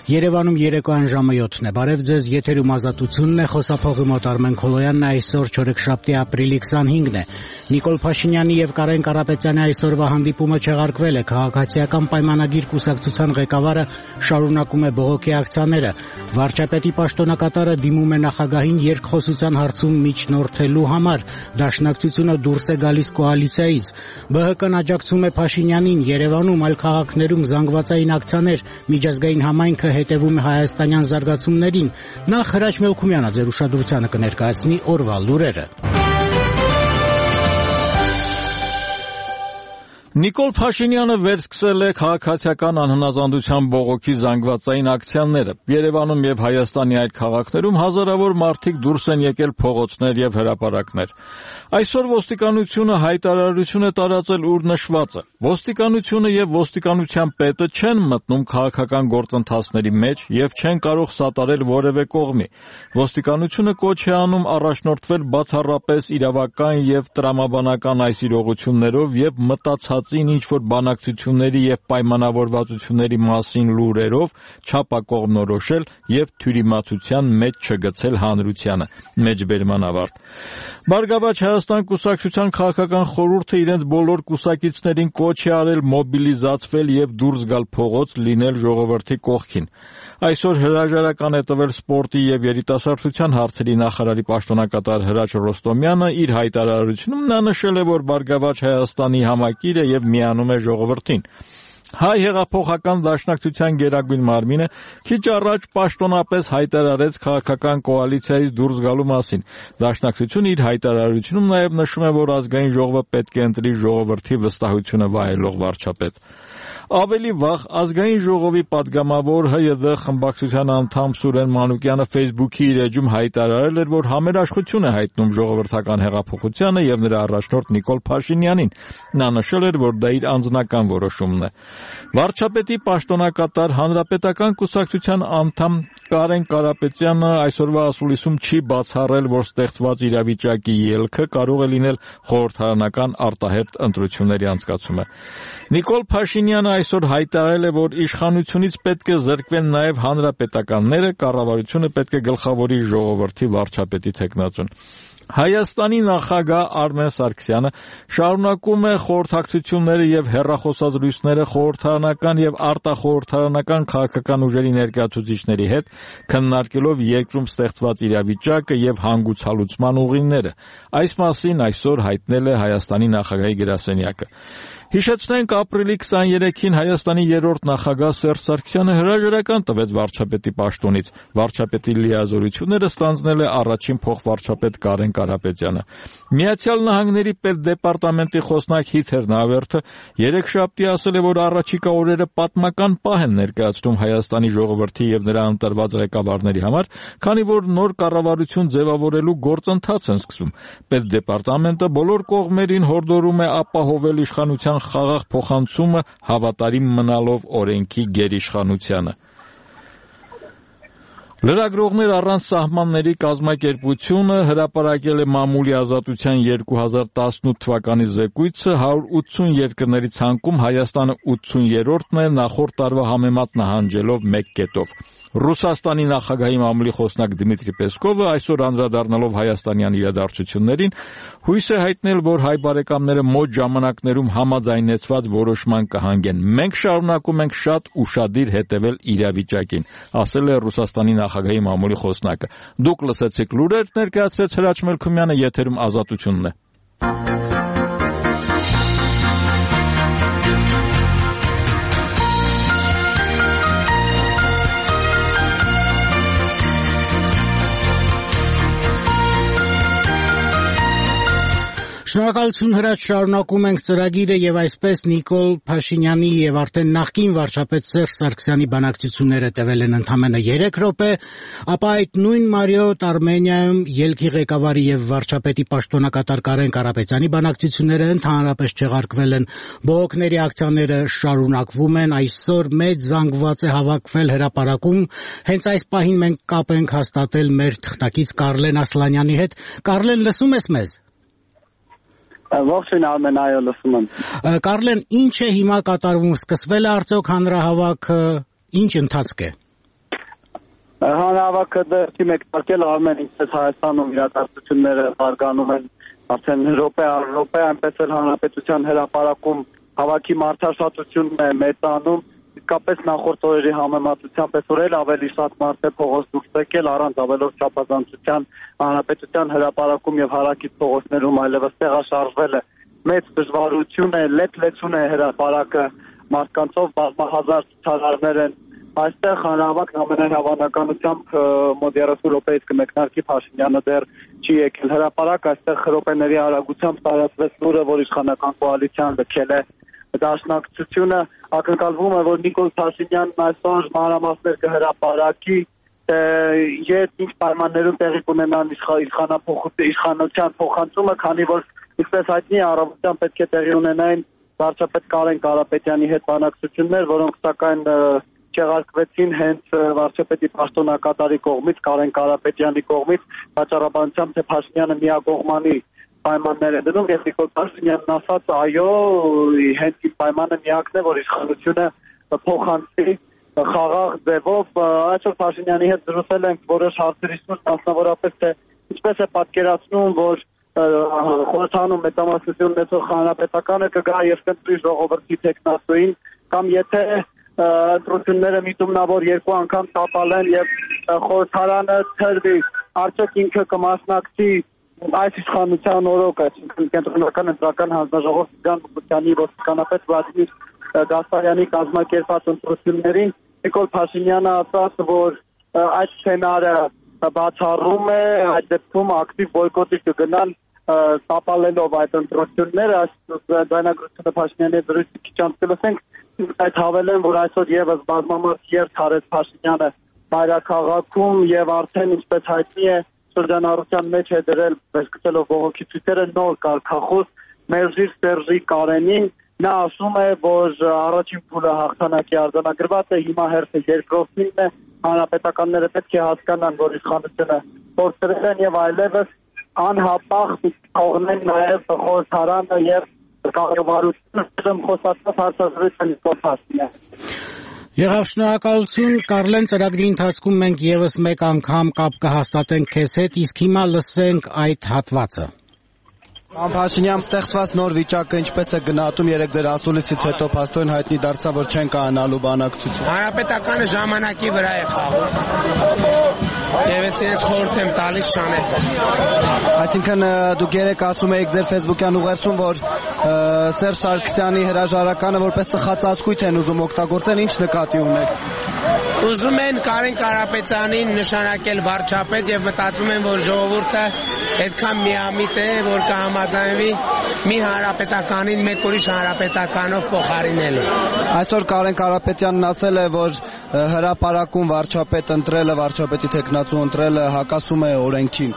Երևանում երեկոյան ժամը 7-ն է։ Բարև ձեզ, եթերում Ազատությունն է, խոսափողի մոտ Արմեն Քոլոյանն է, այսօր չորեքշաբթի ապրիլի 25-ն է։ Նիկոլ Փաշինյանի եւ Կարեն Կարապետյանի այսօրվա հանդիպումը չեղարկվել է։ Քաղաքացիական պայմանագիր կուսակցության ղեկավարը շարունակում է բողոքի ակցիաները։ Վարչապետի պաշտոնակատարը դիմում է նախագահին երկխոսության հարցում միջնորդելու համար։ Դաշնակցությունը դուրս է գալիս կոալիցիայից։ ԲՀԿ-ն աջակցում է Փաշինյանին, Երևանում այլ քաղաքներում զանգվածային ակցիաներ, միջազգային համայնքը հետևում է հայաստանյան զարգացումներին։ Նախ Հրաչ Մելքումյանը ձեր ուշադրությանը կներկայացնի օրվա լուրերը։ Նիկոլ Փաշինյանը վերսկսել է քաղաքացիական անհնազանդության բողոքի զանգվածային ակցիաները։ Երևանում եւ Հայաստանի այլ քաղաքներում հազարավոր մարդիկ դուրս են եկել փողոցներ եւ հրապարակներ։ Այսօր ոստիկանությունը հայտարարություն է տարածել, ուր նշված է. ոստիկանությունը եւ ոստիկանության պետը չեն մտնում քաղաքական գործընթացների մեջ եւ չեն կարող սատարել որևէ կողմի։ Ոստիկանությունը կոչ է անում առաջնորդվել բացառապես իրավական եւ տրամաբանական այս իրողություններով եւ մտածածին ինչ-որ բանակցությունների եւ պայմանավորվածությունների մասին լուրերով չափակողմնորոշել եւ թյուրիմացության մեջ չգցել հանրությանը։ Մեջբերման ավարտ։ Բարգավաճ Հայաստան կուսակցության քաղաքական խորհուրդը իրենց բոլոր կուսակիցներին կոչ է արել մոբիլիզացվել եւ դուրս գալ փողոց, լինել ժողովրդի կողքին։ Այսօր հրաժարական է տվել սպորտի եւ երիտասարդության հարցերի նախարարի պաշտոնակատար Հրաչ Ռոստոմյանը իր հայտարարությունում նա նշել է, որ Բարգավաճ Հայաստանի համակիրը եւ միանում է ժողովրդին։ Հայ հեղափոխական դաշնակցության գերագույն մարմինը քիչ առաջ պաշտոնապես հայտարարեց քաղաքական կոալիցիայից դուրս գալու մասին։ Դաշնակցությունը իր հայտարարությունում նաև նշում է, որ ազգային ժողովը պետք է ընտրի ժողովրդի վստահությունը վայելող վարչապետ։ Ավելի վաղ ազգային ժողովի պատգամավոր ՀՅԴ խմբակցության անդամ Սուրեն Մանուկյանը Facebook-ի իր էջում հայտարարել էր, որ համերաշխություն է հայտնում ժողովրդական հեղափոխությանը եւ նրա առաջնորդ Նիկոլ Փաշինյանին։ Նա նշել էր, որ դա իր անձնական որոշումն է։ Վարչապետի պաշտոնակատար հանրապետական կուսակցության անդամ Կարեն Կարապետյանը այսօրվա ասուլիսում չի բացառել, որ ստեղծված իրավիճակի ելքը կարող է լինել խորհրդարանական արտահերթ ընտրությունների անցկացումը։ Նիկոլ Փաշինյանը այսօր հայտարարել է, որ իշխանությունից պետք է զրկվեն նաև հանրապետականները, կառավարությունը պետք է գլխավորի ժողովրդի վարչապետի թեկնածուն։ Հայաստանի նախագահ Արմեն Սարգսյանը շարունակում է խորհրդակցությունները եւ հեռախոսազրույցները խորհրդարանական եւ արտախորհրդարանական քաղաքական ուժերի ներկայացուցիչների հետ, քննարկելով երկրում ստեղծված իրավիճակը եւ հանգուցալուծման ուղիները։ Այս մասին այսօր հայտնել է Հայաստանի նախագահի գրասենյակը։ Հիշեցնենք, ապրիլի 23-ին Հայաստանի երրորդ նախագահ Սերժ Սարգսյանը հրաժարական տվեց վարչապետի պաշտոնից։ Վարչապետի լիազորությունները ստանձնել է առաջին փոխվարչապետ Կարեն Կարապետյանը։ Միացյալ Նահանգների պետդեպարտամենտի խոսնակ Հիթեր Նավերթը երեքշաբթի ասել է, որ առաջիկա օրերը պատմական պահ են ներկայացնում Հայաստանի ժողովրդի եւ նրա ընտրված ղեկավարների համար, քանի որ նոր կառավարություն ձևավորելու գործընթաց են սկսում։ Պետդեպարտամենտը բոլոր կողմերին հորդորում է ապահովել իշխանության խաղաղ փոխանցումը հավատարիմ մնալով օրենքի գերիշխանությանը։ Լրագրողներ առանց սահմանների կազմակերպությունը հրապարակել է մամուլի ազատության 2018 թվականի զեկույցը 180 երկրների ցանկում Հայաստանը 80-րդն է նախորդ տարվա համեմատ նահանջելով 1 կետով։ Ռուսաստանի նախագահի մամուլի խոսնակ Դմիտրի Պեսկովը այսօր անդրադառնալով հայաստանյան իրադարձություններին հույս է հայտնել, որ հայ բարեկամները մոտ ժամանակներում համաձայնեցված որոշման կհանգեն։ Մենք շարունակում ենք շատ ուշադիր հետևել իրավիճակին, ասել է Ռուսաստանի նախագահի մամուլի խոսնակը։ Դուք լսեցիք լուրեր, ներկայացրեց Հրաչ Մելքումյանը, եթերում Ազատությունն է։ Շնորհակալություն Հրաչ, շարունակում ենք ծրագիրը եւ այսպես Նիկոլ Փաշինյանի եւ արդեն նախկին վարչապետ Սերժ Սարգսյանի բանակցությունները տևել են ընդամենը 3 րոպե, ապա այդ նույն Մարիոտ Արմենիայում ելքի ղեկավարի եւ վարչապետի պաշտոնակատար Կարեն Կարապետյանի բանակցությունները ընդհանրապես չեղարկվել են։ Բողոքների ակցիաները շարունակվում են, այսօր մեծ զանգված է հավաքվել հրապարակում։ Հենց այս պահին մենք կապ ենք հաստատել մեր թղթակից Կարլեն Ասլանյանի հետ։ Կարլեն, լսում ես մեզ։ Ողջույն Արմեն, այո, լսում եմ։ Կարլեն, ինչ է հիմա կատարվում, սկսվել է արդյոք հանրահավաքը, ինչ ընթացք է։ Հանրավակը դեպի մեկնարկել արմեն ինչպես Հայաստանում իրադարձությունները բարգանում են արդեն րոպե այնպես էլ հանրապետության հրապարակում հավաքի մարդաշատությունն է մեծանում իսկապես նախորդ օրերի համեմատությամբ այսօր էլ ավելի շատ մարդ է փողոց դուրս եկել առանց ավելորդ չափազանցության հանրապետության հրապարակում եւ հարակից փողոցներում այլևս տեղաշարժվել է մեծ դժվարություն է լեփլեցուն է հրապարակը մարդկանցով բազմահազար ցուցարարներ են այստեղ հանրավակն ամենահավանականությամբ մոտ 30 րոպեից կմեկնարկի Փաշինյանը դեռ չի եկել հրապարակ այստեղ րոպեների արագությամբ տարածվեց լուրը որ իշխանական կոալիցիան լքել է դաշնակցությունը ակնկալվում է որ Նիկոլ Փաշինյանն այսօր մանրամասներ կհրապարակի երբ ինչ պայմաններում տեղի կունենան իշխանության փոխանցումը քանի որ ինչպես հայտնի է առավոտյան պետք է տեղի ունենային վարչապետ Կարեն Կարապետյանի հետ բանակցություններ որոնք սակայն չեղարկվեցին հենց վարչապետի պաշտոնակատարի կողմից Կարեն Կարապետյանի կողմից վաճառաբանությամբ թե Փաշինյանը միակողմանի պայմաններ է դնում եւ Նիկոլ Փաշինյանն ասաց այո հենց ഈ պայմանը միակն է որ իշխանությունը փոխանցի խաղաղ ձևով այսօր Փաշինյանի հետ զրուցել ենք որոշ հարցերի շուրջ մասնավորապես թե ինչպես է պատկերացնում որ խորհրդանում մեծամասնություն ունեցող հանրապետականը կգա եւ կընտրի ժողովրդի տեխնացուին կամ եթե ընտրությունները միտումնավոր երկու անգամ տապալեն եւ խորհրդարանը թրվի արդյոք ինքը կմասնակցի այս իշխանության օրոք այսինքն կենտրոնական ընտրական հանձնաժողով Տիգրան Մուկյանի ոստիկանապետ Վլադիմիր Գասպարյանի կազմակերպած ընտրություններին Նիկոլ Փաշինյանը ասաց որ այդ սցենարը բացառում է այդ դեպքում ակտիվ բոյկոտի կգնան տապալելով այդ ընտրությունները ձայնագրությունը Փաշինյանի դրույթի քիչ անց կլսենք այդ հավելեն որ այսօր եւս բազմամարդ երթ արեց Փաշինյանը Մայրաքաղաքում եւ արդեն ինչպես հայտնի է շրջանառության մեջ է դրել վերսկսելով բողոքի ցույցերը նոր կարգախոս Մերժիր Սերժի Կարենին նա ասում է որ առաջին փուլը հաղթանակի արձանագրված է հիմա հերթը երկրորդինն է հանրապետականները պետք է հասկանան որ իշխանությունը փորձել են եւ այլևս անհապաղ թողնեն նաեւ խորհրդարանը եւ կառավարությունը խոսածած հարցազրույցը Նիկոլ Փաշինյանը Եղավ շնորհակալություն Կարլեն ծրագրի ընթացքում մենք եւս մեկ անգամ կապ կհաստատենք քեզ հետ իսկ հիմա լսենք այդ հատվածը Պարոն Փաշինյան ստեղծված նոր վիճակը ինչպես է գնահատում երեք ձեր ասուլիսից հետո փաստորեն հայտնի դարձավ որ չեն կանալու բանակցություն Հանրապետականը ժամանակի վրա է խաղում Եվ ես իրենց խորհուրդ եմ տալիս շանել Այսինքն դուք երեք ասում եք ձեր Facebook-յան ուղերձում որ Սերժ Սարգսյանի հրաժարականը որպես ծխածածկույթ են ուզում օգտագործեն ինչ նկատի ունեք Ուզում են Կարեն Կարապետյանին նշանակել վարչապետ եւ մտածում են որ ժողովուրդը այդքան միամիտ է որ կհամաձայնվի մի հանրապետականին մեկ ուրիշ հանրապետականով փոխարինելու Այսօր Կարեն Կարապետյանն ասել է որ հրապարակում վարչապետ ընտրելը վարչապետի տեխնացու ընտրելը հակասում է օրենքին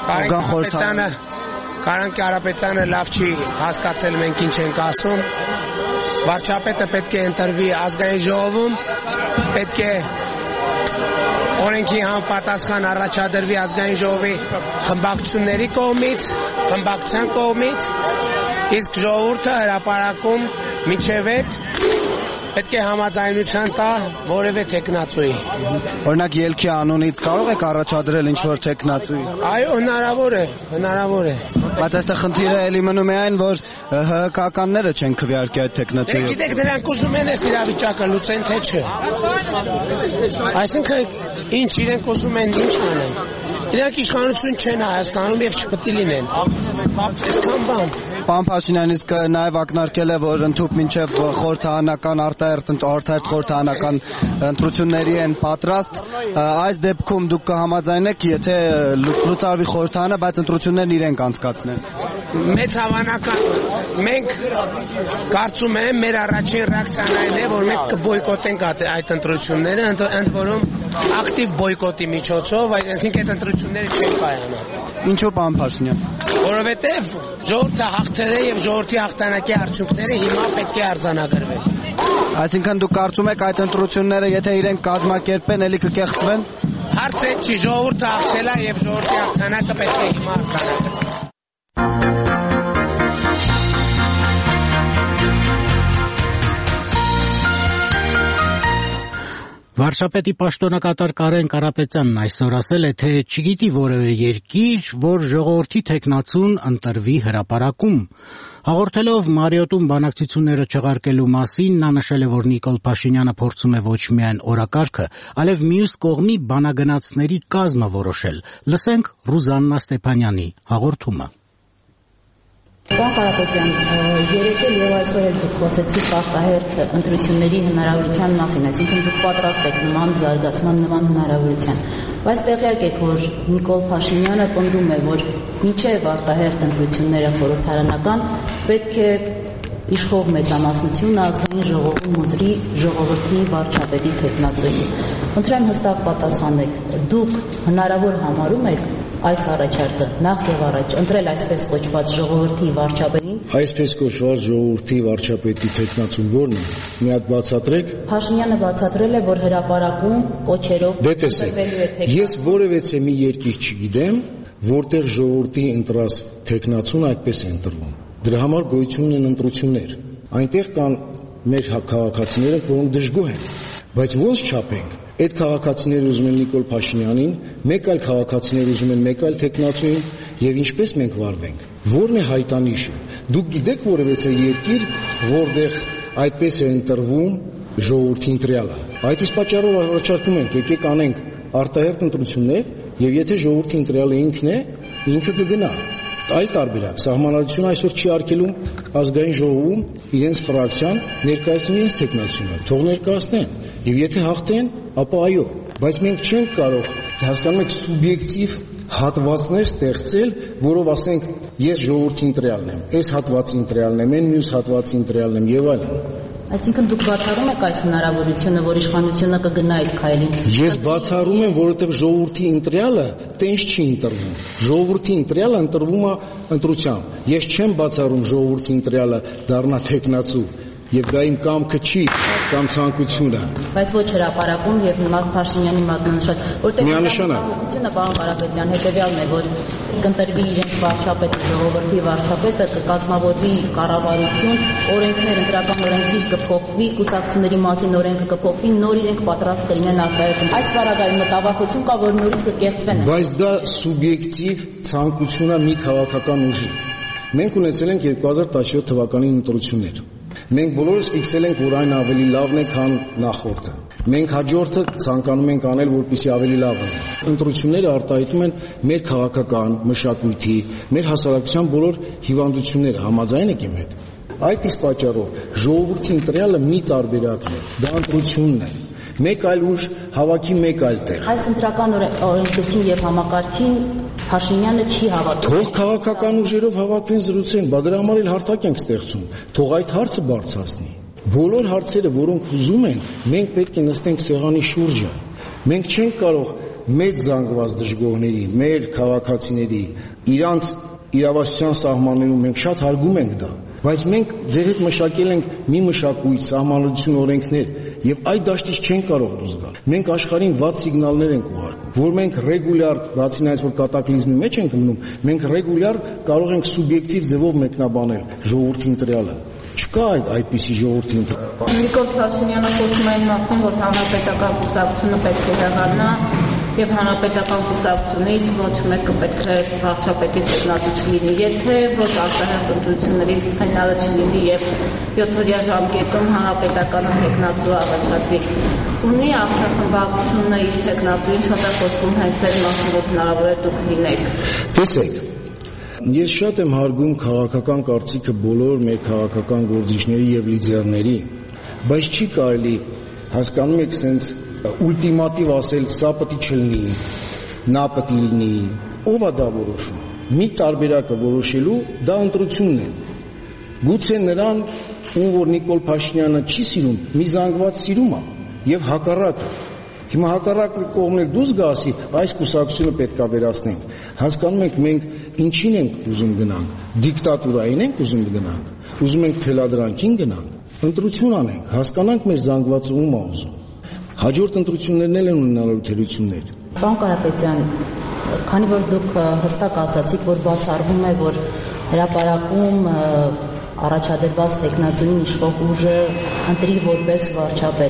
Կարեն Կարապետյանը լավ չի հասկացել մենք ինչ ենք ասում Վարչապետը պետք է ընտրվի ազգային ժողովում պետք է օրենքի համապատասխան առաջադրվի ազգային ժողովի խմբակցությունների կողմից խմբակցության կողմից իսկ ժողովուրդը հրապարակում միջև այդ պետք է համաձայնության տա որևէ տեխնացուի Օրինակ ելքի անունից կարող եք առաջադրել ինչ-որ տեխնացուի Այո հնարավոր է Բայց այստեղ խնդիրը էլի մնում է այն որ ՀՀԿ-ականները չեն քվեարկի այդ տեխնացուի Գիտեք նրանք ուզում են այս իրավիճակը լուծեն թե չէ Այսինքն ինչ իրենք ուզում են ինչ անեն Իրանք իշխանություն չեն Հայաստանում եւ չպետք է լինեն Այսքան բան Պարոն Փաշինյան իսկ նաև ակնարկել է որ ընդհուպ մինչև խորհրդարանական արտահերթ խորհրդարանական ընտրությունների են պատրաստ այս դեպքում դուք կհամաձայնեք եթե լուծարվի խորհրդարանը բայց ընտրություններն իրենք անցկացնեն Մեծ հավանական մենք կարծում եմ մեր առաջին ռեակցիան այն է որ մենք կբոյկոտենք այդ ընտրությունները ընդ որում ակտիվ բոյկոտի միջոցով այսինքն այդ ընտրությունները չեն կայանա Ինչու պարոն Փաշինյան Որովհետև ժողովուրդը հաղթել է եւ ժողովրդի հաղթանակի արդյունքները հիմա պետք է արձանագրվեն Այսինքն դուք կարծում եք այդ ընտրությունները եթե իրենք կազմակերպեն էլի կկեղծվեն Հարցը չի ժողովուրդը հաղթել է եւ ժողովրդի հաղթանակը պետք է հիմա արձանագրվի Վարչապետի պաշտոնակատար Կարեն Կարապետյանն այսօր ասել է, թե չգիտի որևէ երկիր, որ ժողովրդի թեկնածուն ընտրվի հրապարակում։ Հաղորդելով Մարիոտում բանակցությունները չեղարկելու մասին, նա նշել է, որ Նիկոլ Փաշինյանը փորձում է ոչ միայն օրակարգը, այլև մյուս կողմի բանագնացների կազմը որոշել։ Լսենք Ռուզաննա Ստեփանյանի հաղորդումը։ Պարոն Կարապետյան, երեկ եւ այսօր էլ դուք խոսեցիք արտահերթ ընտրությունների հնարավորության մասին, այսինքն դուք պատրաստ եք նման զարգացման, նման հնարավորության։ Բայց տեղյակ եք, որ Նիկոլ Փաշինյանը պնդում է, որ մինչև արտահերթ ընտրությունները խորհրդարանական պետք է իշխող մեծամասնությունը ազգային ժողովում ընտրի ժողովրդի վարչապետի թեկնածուին։ Խնդրեմ հստակ պատասխանեք, դուք հնարավոր համարում եք այս առաջարկը նախ եւ առաջ ընտրել այսպես կոչված ժողովրդի վարչապետին։ Այսպես կոչված ժողովրդի վարչապետի թեկնածուն ո՞րն է։ Մի հատ բացատրեք։ Փաշինյանը բացատրել է, որ հրապարակում կոչերով Դե տեսեք, ես որևէ մի երկիր չգիտեմ, որտեղ ժողովրդի ընտրած թեկնածուն այդպես է ընտրվում։ Դրա համար գոյություն ունեն ընտրություններ։ Այնտեղ կան մեր քաղաքացիները, որոնք դժգոհ են, բայց ոնց չափենք։ Այդ քաղաքացիները ուզում են Նիկոլ Փաշինյանին, մեկ այլ քաղաքացիներ ուզում են մեկ այլ թեկնածուին, եւ ինչպես մենք վարվենք։ Որն է հայտանիշը։ Դուք գիտեք որևէ երկիր, որտեղ այդպես է ընտրվում ժողովրդի ընտրյալը։ Այդ իսկ պատճառով առաջարկում ենք, եկեք անենք արտահերթ ընտրություններ, եւ եթե ժողովրդի ընտրյալը ինքն է, ինքը կգնա։ Այլ տարբերակ, սահմանադրությունը այսօր չի արգելում ազգային ժողովում իրենց ֆրակցիան ներկայացնի իրենց թեկնածությունը, թող ներկայացնեն, եւ եթե հաղթեն, ապա այո, բայց մենք չենք կարող, հասկանում եք, սուբյեկտիվ հատվածներ ստեղծել, որով ասենք ես ժողովրդի ընտրյալն եմ, այս հատվածի ընտրյալն եմ, այն մյուս հատվածի ընտրյալն եմ եւ այլն։ Այսինքն դուք բացառում եք այս հնարավորությունը, որ իշխանությունը կգնա այդ քայլին։ Ես բացառում եմ, որովհետև ժողովրդի ընտրյալը տենց չի ընտրվում։ Ժողովրդի ընտրյալը ընտրվում է ընտրությամբ։ Ես չեմ բացառում ժողովրդի ընտրյալը դառնա թեկնածու, եւ դա իմ կամքը չի, կամ ցանկությունը։ Բայց ոչ հրապարակում եւ Նիկոլ Փաշինյանի մատնանշած, որտեղ հնարավորությունը, պարոն Կարապետյան, հետեւյալն է, որ կընտրվի իրենց վարչապետը, ժողովրդի վարչապետը, կկազմավորվի կառավարություն, օրենքներ, ընտրական օրենսգիր կփոխվի, կուսակցությունների մասին օրենքը կփոխվի, նոր իրենք պատրաստ կլինեն արտահայտել։ Այս բaragայում մտավախություն կա, որ նորից կկեղծվեն։ Բայց դա սուբյեկտիվ ցանկությունն է մի քաղաքական ուժի։ Մենք ունեցել ենք 2017 թվականի ընտրություններ։ Մենք բոլորս ֆիքսել ենք, որ այն ավելի լավն է, քան նախորդը։ Մենք հաջորդը ցանկանում ենք անել, որպեսզի ավելի լավ լինի։ Ընտրությունները արտահայտում են մեր քաղաքական, մշակույթի, մեր հասարակության բոլոր հիվանդությունները, համաձայն եք իմ հետ։ Այդ իսկ պատճառով ժողովրդի ընտրյալը մի տարբերակն է, դա ընտրությունն է։ Մեկ այլ ուժ հավաքի մեկ այլ տեղ։ Այս ընտրական օրենսգրքին եւ համակարգին Փաշինյանը չի հավատում։ Թող քաղաքական ուժերով հավաքվեն զրուցեն, բա դրա համար էլ հարթակ ենք ստեղծում։ Թող այդ հարցը բարձրացնի։ Բոլոր հարցերը, որոնք ուզում են, մենք պետք է նստենք սեղանի շուրջը։ Մենք չենք կարող մեծ զանգված դժգոհների, մեր քաղաքացիների իրանց իրավասության սահմաններում մենք շատ հարգում ենք դա, բայց մենք ձեր հետ մշակել ենք մի մշակույթ, սահմանադրություն, օրենքներ, եւ այդ դաշտից չենք կարող դուրս գալ։ Մենք աշխարհին վատ սիգնալներ ենք ուղարկում, որ մենք ռեգուլյար, բացի նայած որ կատակլիզմի մեջ ենք մնում, մենք ռեգուլյար կարող ենք սուբյեկտիվ ձևով մեկնաբանել ժողովրդի ընտրյալը։ Չկա այդպիսի ժողովրդի ընտրյալ։ Նիկոլ Փաշինյանը խոսում է նախին, որ հանրապետական կուսակցությունը պետք է հեռանա եւ հանրապետական կուսակցությունից ոչ մեկը պետք է վարչապետի տեխնատու չլինի, եթե ոչ արտահերթ ընտրությունների հնարը չլինի եւ 7-օրյա ժամկետում հանրապետականը տեխնատու առաջադրի։ Ունի արտահայտությունը իր տեխնատուին շատ է խոսում հենց այդ մասին, որ հնարավոր է դուք լինեք։ Տեսեք, ես շատ եմ հարգում քաղաքական կարծիքը բոլոր մեր քաղաքական գործիչների եւ լիդերների, բայց չի կարելի, հասկանում եք, սենց ուլտիմատիվ ասել, սա պետք չլինի, նա պետք լինի, ով է դա որոշում։ Մի տարբերակը որոշելու դա ընտրությունն է։ Գուցե նրան, ում որ Նիկոլ Փաշինյանը չի սիրում, մի զանգված սիրում է եւ հակառակը։ Հիմա հակառակը կողմն էլ դուրս գա ասի, այս կուսակցությունը պետք է վերացնենք։ Հասկանում եք, մենք ինչին ենք ուզում գնանք, դիկտատուրային ենք ուզում գնանք, ուզում ենք թելադրանքին գնանք, ընտրություն անենք, հասկանանք մեր զանգվածը ում է ուզում։ Հաջորդ ընտրություններն էլ են ունենալու թերություններ։ Պարոն Կարապետյան, քանի որ դուք հստակ ասացիք, որ բացառվում է, որ հրապարակում առաջադրված տեխնատուին իշխող ուժը ընտրի որպես վարչապետ,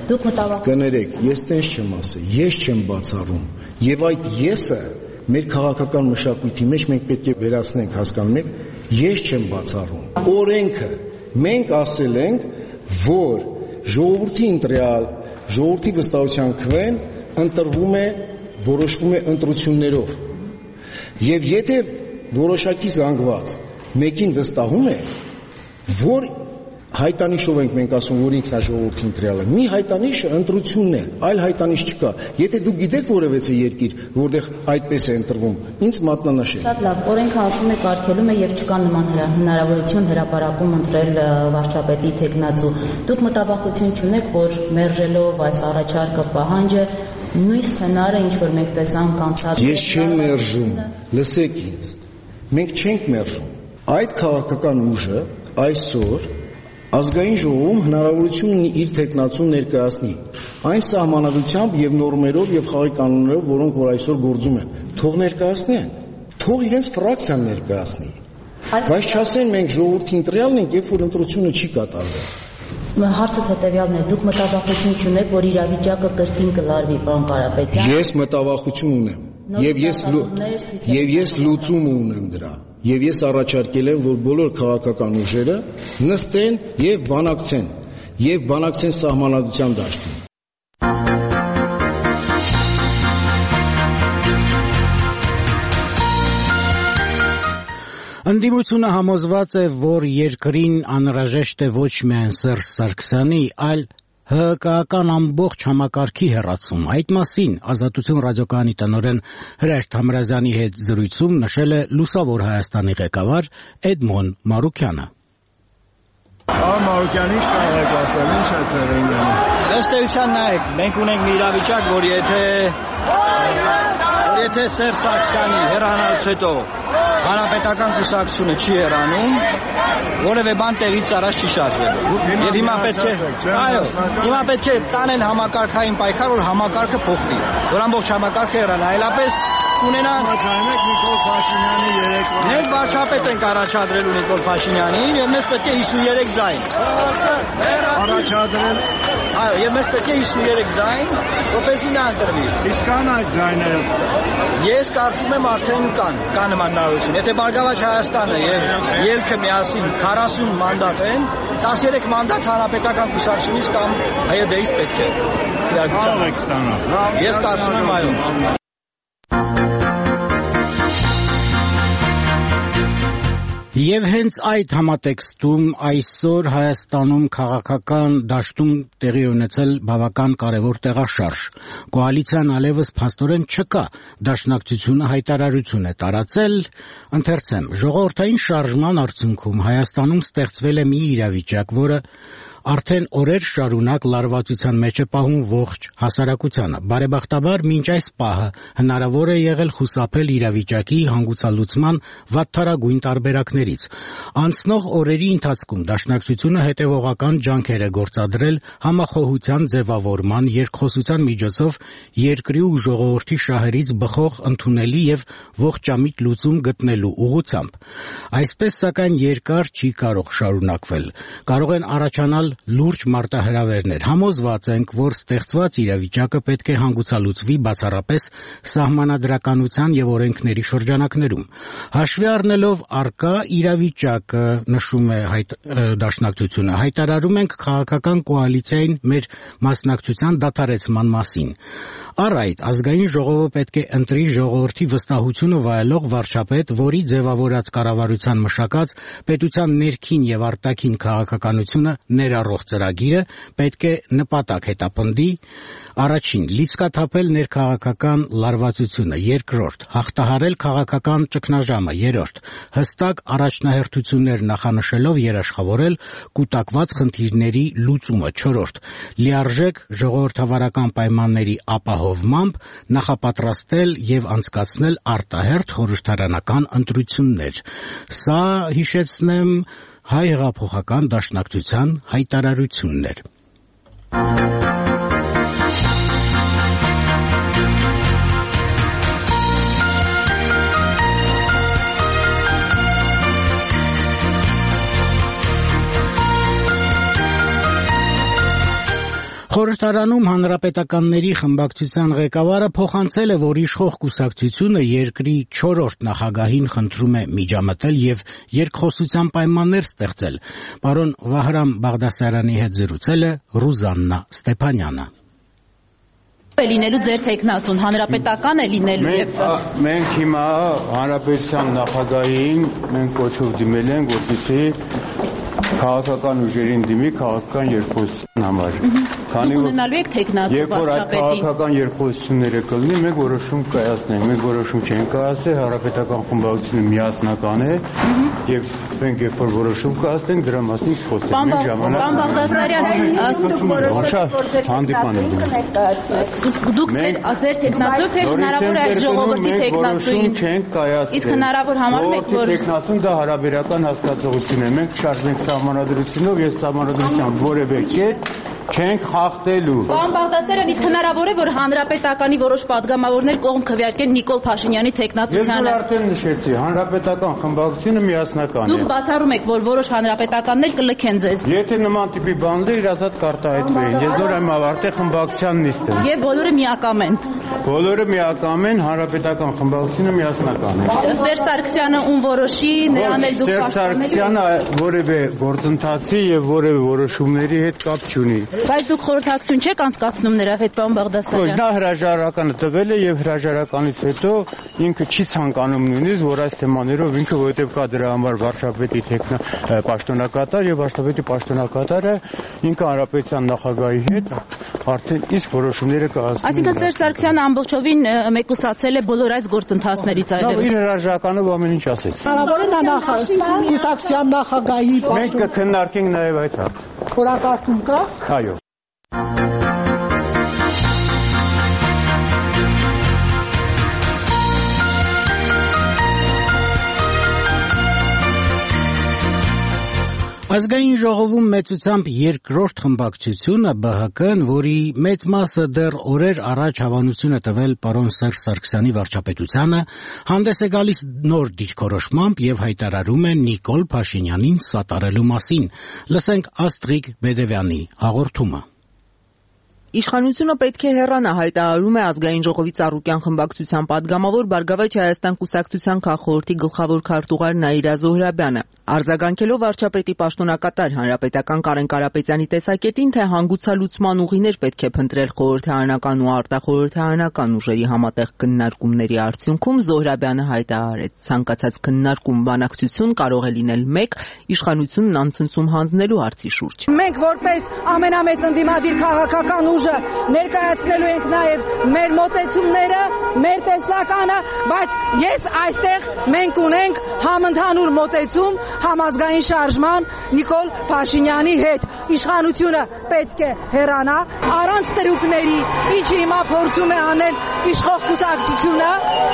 Դուք մտավախ կներեք, ես տենց չեմ ասել, ես չեմ բացառում։ Եվ այդ եսը մեր քաղաքական մշակույթի մեջ մենք պետք է վերացնենք, հասկանում եք, ես չեմ բացառում։ Օրենքը մենք ասել ենք, որ ժողովրդի ընտրյալ, ժողովրդի վստահության քվեն ընտրվում է, որոշվում է ընտրություններով։ Եվ եթե որոշակի զանգված մեկին վստահում է, որ հայտանիշով ենք մենք ասում, որ ինքն է ժողովրդի ընտրյալը, մի հայտանիշը ընտրությունն է, այլ հայտանիշ չկա։ Եթե դուք գիտեք որևէ երկիր, որտեղ այդպես է ընտրվում, ինձ մատնանշեք։ Շատ լավ, օրենքը ասում է կարգելում է եւ չկա նման հնարավորություն հրապարակում ընտրել վարչապետի թեկնածու։ Դուք մտավախություն չունեք, որ մերժելով այս առաջարկը պահանջը նույն սցենարը, ինչ որ մենք տեսանք անցած։ Ես չեմ մերժում, լսեք ինձ։ Մենք չենք մերժում։ Այդ քաղաքական ուժը այսօր ազգային ժողովում հնարավորություն ունի իր թեկնածուն ներկայացնի այն սահմանադրությամբ եւ նորմերով եւ խաղի կանոններով, որոնք որ այսօր գործում են, թող ներկայացնեն, թող իրենց ֆրակցիան ներկայացնի, բայց չասեն մենք ժողովրդի ընտրյալն ենք, երբ որ ընտրությունը չի կատարվել։ Հարցս հետևյալն է, դուք մտավախություն չունեք, որ իրավիճակը կրկին կլարվի, պարոն Կարապետյան։ Ես մտավախություն ունեմ եւ ես լուծում ունեմ դրա։ Եվ ես առաջարկել եմ, որ բոլոր քաղաքական ուժերը նստեն եւ բանակցեն սահմանադրության դաշտին։ Ընդդիմությունը համոզված է, որ երկրին անհրաժեշտ է ոչ միայն Սերժ Սարգսյանի, այլ ՀԿ-ական ամբողջ համակարգի հեռացում։ Այդ մասին Ազատություն ռադիոկայանի տնօրեն Հրաշտ Համրազյանի հետ զրույցում նշել է Լուսավոր Հայաստանի ղեկավար Էդմոն Մարուկյանը։ Մարուկյանի ինչ կարող եք ասել, ինչ է թերեին։ Ըստ էության նայեք, մենք ունենք մի իրավիճակ, որ եթե Սերժ Սարգսյանի հեռանալուց հետո Հանրապետական կուսակցությունը չի հեռանում, որևէ բան տեղից առաջ չի շարժվելու։ Եվ հիմա պետք է տանել համակարգային պայքար, որ համակարգը փոխվի, որ ամբողջ համակարգը հեռանա, այլապես ունենան Նիկոլ Փաշինյանի երեկվա։ Մենք վարչապետ ենք առաջադրելու Նիկոլ Փաշինյանին եւ մեզ պետք է 53 ձայն։ Առաջադրել։ Այո, եւ մեզ պետք է 53 ձայն, որպեսզի նա ընտրվի։ Իսկ կան այդ ձայները։ Ես կարծում եմ արդեն կան նման հնարավորություն։ Եթե Բարգավաճ Հայաստանը եւ ելքը միասին 40 մանդատ են, 13 մանդատ Հանրապետական կուսակցությունից կամ ՀՅԴ-ից պետք է քրագության ստանալ։ Ես կարծում եմ այո։ Եվ հենց այդ համատեքստում այսօր Հայաստանում քաղաքական դաշտում տեղի ունեցել բավական կարևոր տեղաշարժ։ Կոալիցիան ալևս փաստորեն չկա, դաշնակցությունը հայտարարություն է տարածել, ընթերցեմ, ժողովրդային շարժման արդյունքում Հայաստանում ստեղծվել է մի իրավիճակ, որը արդեն օրեր շարունակ լարվածության մեջ է պահում ողջ հասարակությանը։ Բարեբախտաբար մինչ այս պահը հնարավոր է եղել խուսափել իրավիճակի հանգուցալուծման վատթարագույն տարբերակներից։ Անցնող օրերի ընթացքում դաշնակցությունը հետևողական ջանքեր է գործադրել համախոհության ձևավորման, երկխոսության միջոցով երկրի ու ժողովրդի շահերից բխող ընդունելի եւ ողջամիտ լուծում գտնելու ուղղությամբ։ Այսպես սակայն երկար չի կարող շարունակվել։ Կարող են առաջանալ լուրջ մարտահրավերներ։ Համոզված ենք, որ ստեղծված իրավիճակը պետք է հանգուցալուծվի բացառապես սահմանադրականության եւ օրենքների շրջանակներում։ Հաշվի առնելով առկա իրավիճակը, նշում է դաշնակցությունը, հայտարարում ենք քաղաքական կոալիցիային մեր մասնակցության դադարեցման մասին։ Առ այդ ազգային ժողովը պետք է ընտրի ժողովրդի վստահությունը վայելող վարչապետ, որի ձևավորած կառավարության մշակած պետության ներքին եւ արտաքին քաղաքականությունը ներառող ծրագիրը պետք է նպատակ հետապնդի. առաջին, լիցքաթափել ներքաղաքական լարվածությունը, երկրորդ, հաղթահարել քաղաքական ճգնաժամը, երրորդ, հստակ առաջնահերթություններ նախանշելով երաշխավորել կուտակված խնդիրների լուծումը, չորրորդ, լիարժեք ժողովրդավարական պայմանների ապահովմամբ նախապատրաստել եւ անցկացնել արտահերթ խորհրդարանական ընտրություններ։ Սա, հիշեցնեմ, Հայ հեղափոխական դաշնակցության հայտարարություններ։ Խորհրդարանում հանրապետականների խմբակցության ղեկավարը փոխանցել է, որ իշխող կուսակցությունը երկրի 4-րդ նախագահին խնդրում է միջամտել եւ երկխոսության պայմաններ ստեղծել։ Պարոն Վահրամ Բաղդասարյանի հետ զրուցել է Ռուզաննա Ստեփանյանը։ Լինելու ձեր տեխնացուն հանրապետական է լինելու եւ մենք հիմա հանրապետության նախագահին մենք կոչով դիմել ենք, որպեսզի քաղաքական ուժերին դիմի քաղաքական երկխոսության համար։ Քանի որ ունենալու եք տեխնացու վարչապետի քաղաքական երկխոսությունները կլինի, մենք որոշում կայացնենք, մենք որոշում չենք կայացել, հանրապետական խմբակցությունը միասնական է եւ մենք երբ որ որոշում կայացնենք, դրա մասին խոսենք։ Մենք ժամանակ Պարոն Բաղդասարյան, դուք որոշեցիք հանդիպան Դուք ձեր տեխնացուով եք հնարավոր այդ ժողովրդի տեխնացուին չենք կայացել։ Իսկ հնարավոր համարում եք, որ տեխնացուն դա հարաբերական հասկացողություն է։ Մենք շարժենք սահմանադրությունով եւ սահմանադրության որևէ կետ չենք խախտելու։ Պարոն Բաղդասարյան, իսկ հնարավոր է, որ հանրապետականի որոշ падգամավորներ կողմ քվեարկեն Նիկոլ Փաշինյանի տեխնացությանը։ Ես արդեն նշեցի, հանրապետական խմբակցությունը միասնական է։ Դուք բացառում եք, որ որոշ հանրապետականներ կլքեն ձեզ։ Եթե նման տիպի բան դե իրազատ կարտահայտվեն։ Ես նոր եմ ավարտել խմբակցության նիստը։ Եվ բոլորը միակամ են։ Բոլորը միակամ են, հանրապետական խմբակցությունը միասնական է։ Սերժ Սարգսյանը ում որոշի, նրան էլ դուք Սերժ Սարգսյանը որևէ գործընթացի եւ որևէ որոշումների հետ կապ չունի։ Բայց դուք խորհրդակցություն չեք անցկացնում նրա հետ, պարոն Բաղդասարյան։ Ոչ, նա հրաժարականը տվել է եւ հրաժարականից հետո ինքը չի ցանկանում նույնիսկ, որ այս թեմաներով ինքը որովհետեւ կա դրա համար վարչապետի պաշտոնակատար եւ վարչապետի պաշտոնակատարը ինքը հանրապետության նախագահի հետ արդեն իսկ որոշումները կայացնում։ Այսինքն Սերժ Սարգսյանը ամբողջովին մեկուսացել է բոլոր այս գործընթացներից այլևս։ Իր հրաժարականով ամեն ինչ ասեց։ Հնարավոր է նա կուսակցության նախագահի Մենք կքննարկենք նաեւ այդ հարցը։ Խորակարգում կա։ Այո։ Ազգային ժողովում մեծությամբ երկրորդ խմբակցությունը ԲՀԿ-ն, որի մեծ մասը դեռ օրեր առաջ հավանություն է տվել պարոն Սերժ Սարգսյանի վարչապետությանը, հանդես է գալիս նոր դիրքորոշմամբ եւ հայտարարում է Նիկոլ Փաշինյանին սատարելու մասին։ Լսենք Աստրիկ Բեդևյանի հաղորդումը։ Իշխանությունը պետք է հեռանա, հայտարարում է ազգային ժողովի Ծառուկյան խմբակցության падգամավոր Բարգավաճ Հայաստան կուսակցության քաղխորհրդի գլխավոր քարտուղար Նաիրա Զոհրաբյանը։ Արձագանքելով վարչապետի պաշտոնակատար հանրապետական Կարեն Կարապետյանի տեսակետին, թե հանգուցալուծման ուղիներ պետք է փնտրել խորհրդարանական ու արտախորհրդարանական ուժերի համատեղ քննարկումների արդյունքում, Զոհրաբյանը հայտարարեց, ցանկացած քննարկում բանակցություն կարող է լինել մեկ իշխանությունն անցնցում հանձնելու հարցի շուրջ։ Մենք որպես ամենամեծ ընդդիմադիր քաղաքական ուժը ներկայացնելու ենք նաև մեր մոտեցումները, մեր տեսլականը, բայց ես այստեղ մենք ունենք համընդհանուր մոտեցում համազգային շարժման Նիկոլ Փաշինյանի հետ։ Իշխանությունը պետք է հեռանա առանց տրուկների, ինչը հիմա փորձում է անել իշխող կուսակցությունը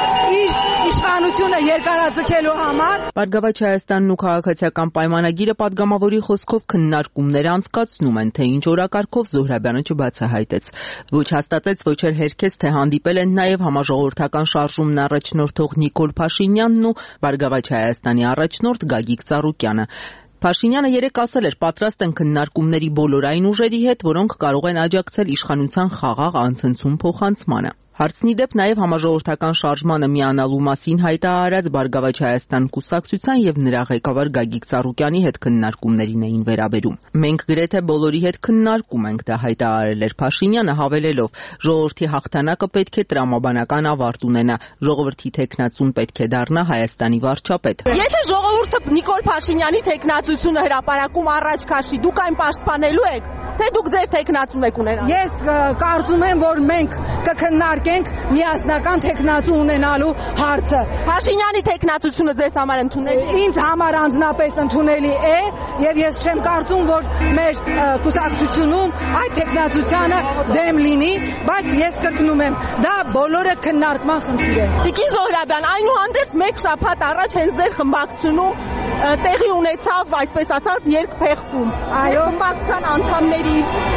իր իշխանությունը երկարաձգելու համար։ Բարգավաճ Հայաստանն ու քաղաքացիական պայմանագիրը падգամավորի խոսքով քննարկումներ անցկացնում են, թե ինչ օրակարգով Զոհրաբյանը չբացահայտեց։ Ոչ հաստատեց, ոչ էլ հերքեց, թե հանդիպել են նաև համաժողովրդական շարժումն առաջնորդող Նիկոլ Փաշինյանն ու Բարգավաճ Հայաստանի առաջնորդ Գագիկ Ծառուկյանը։ Փաշինյանը երեկ ասել էր, պատրաստ են քննարկումների բոլոր այն ուժերի հետ, որոնք կարող են աջակցել իշխանության խաղաղ անցնցում փոխանցմանը։ Հարցնի դեպ նաև համաժողովրդական շարժմանը միանալու մասին հայտարարած Բարգավաճ Հայաստան կուսակցության եւ նրա ղեկավար Գագիկ Ծառուկյանի հետ քննարկումներին էին վերաբերում։ Մենք գրեթե բոլորի հետ քննարկում ենք, դա հայտարարել էր Փաշինյանը, հավելելով. ժողովրդի հաղթանակը պետք է տրամաբանական ավարտ ունենա, ժողովրդի տեխնացուն պետք է դառնա Հայաստանի վարչապետ։ Եթե ժողովուրդը Նիկոլ Փաշինյանի տեխնացությունը հրապարակում առաջ քաշի, դուք այն պաշտպանելու եք, թե դուք ձեր տեխնացուն եք ունենալ։ Ես կարծում եմ, որ մենք կքննարկենք միասնական տեխնացու ունենալու հարցը։ Փաշինյանի տեխնացությունը ձեզ համար ընդունելի է։ Ինձ համար անձնապես ընդունելի է, եւ ես չեմ կարծում, որ մեր կուսակցությունում այդ տեխնացությանը դեմ լինի, բայց ես կրկնում եմ, դա բոլորը քննարկման խնդիր է։ Տիկին Զոհրաբյան, այնուհանդերձ մեկ շաբաթ առաջ հենց ձեր խմբակցությունում տեղի ունեցավ, այսպես ասած, երկփեղկում։ Այո, խմբակցության անդամների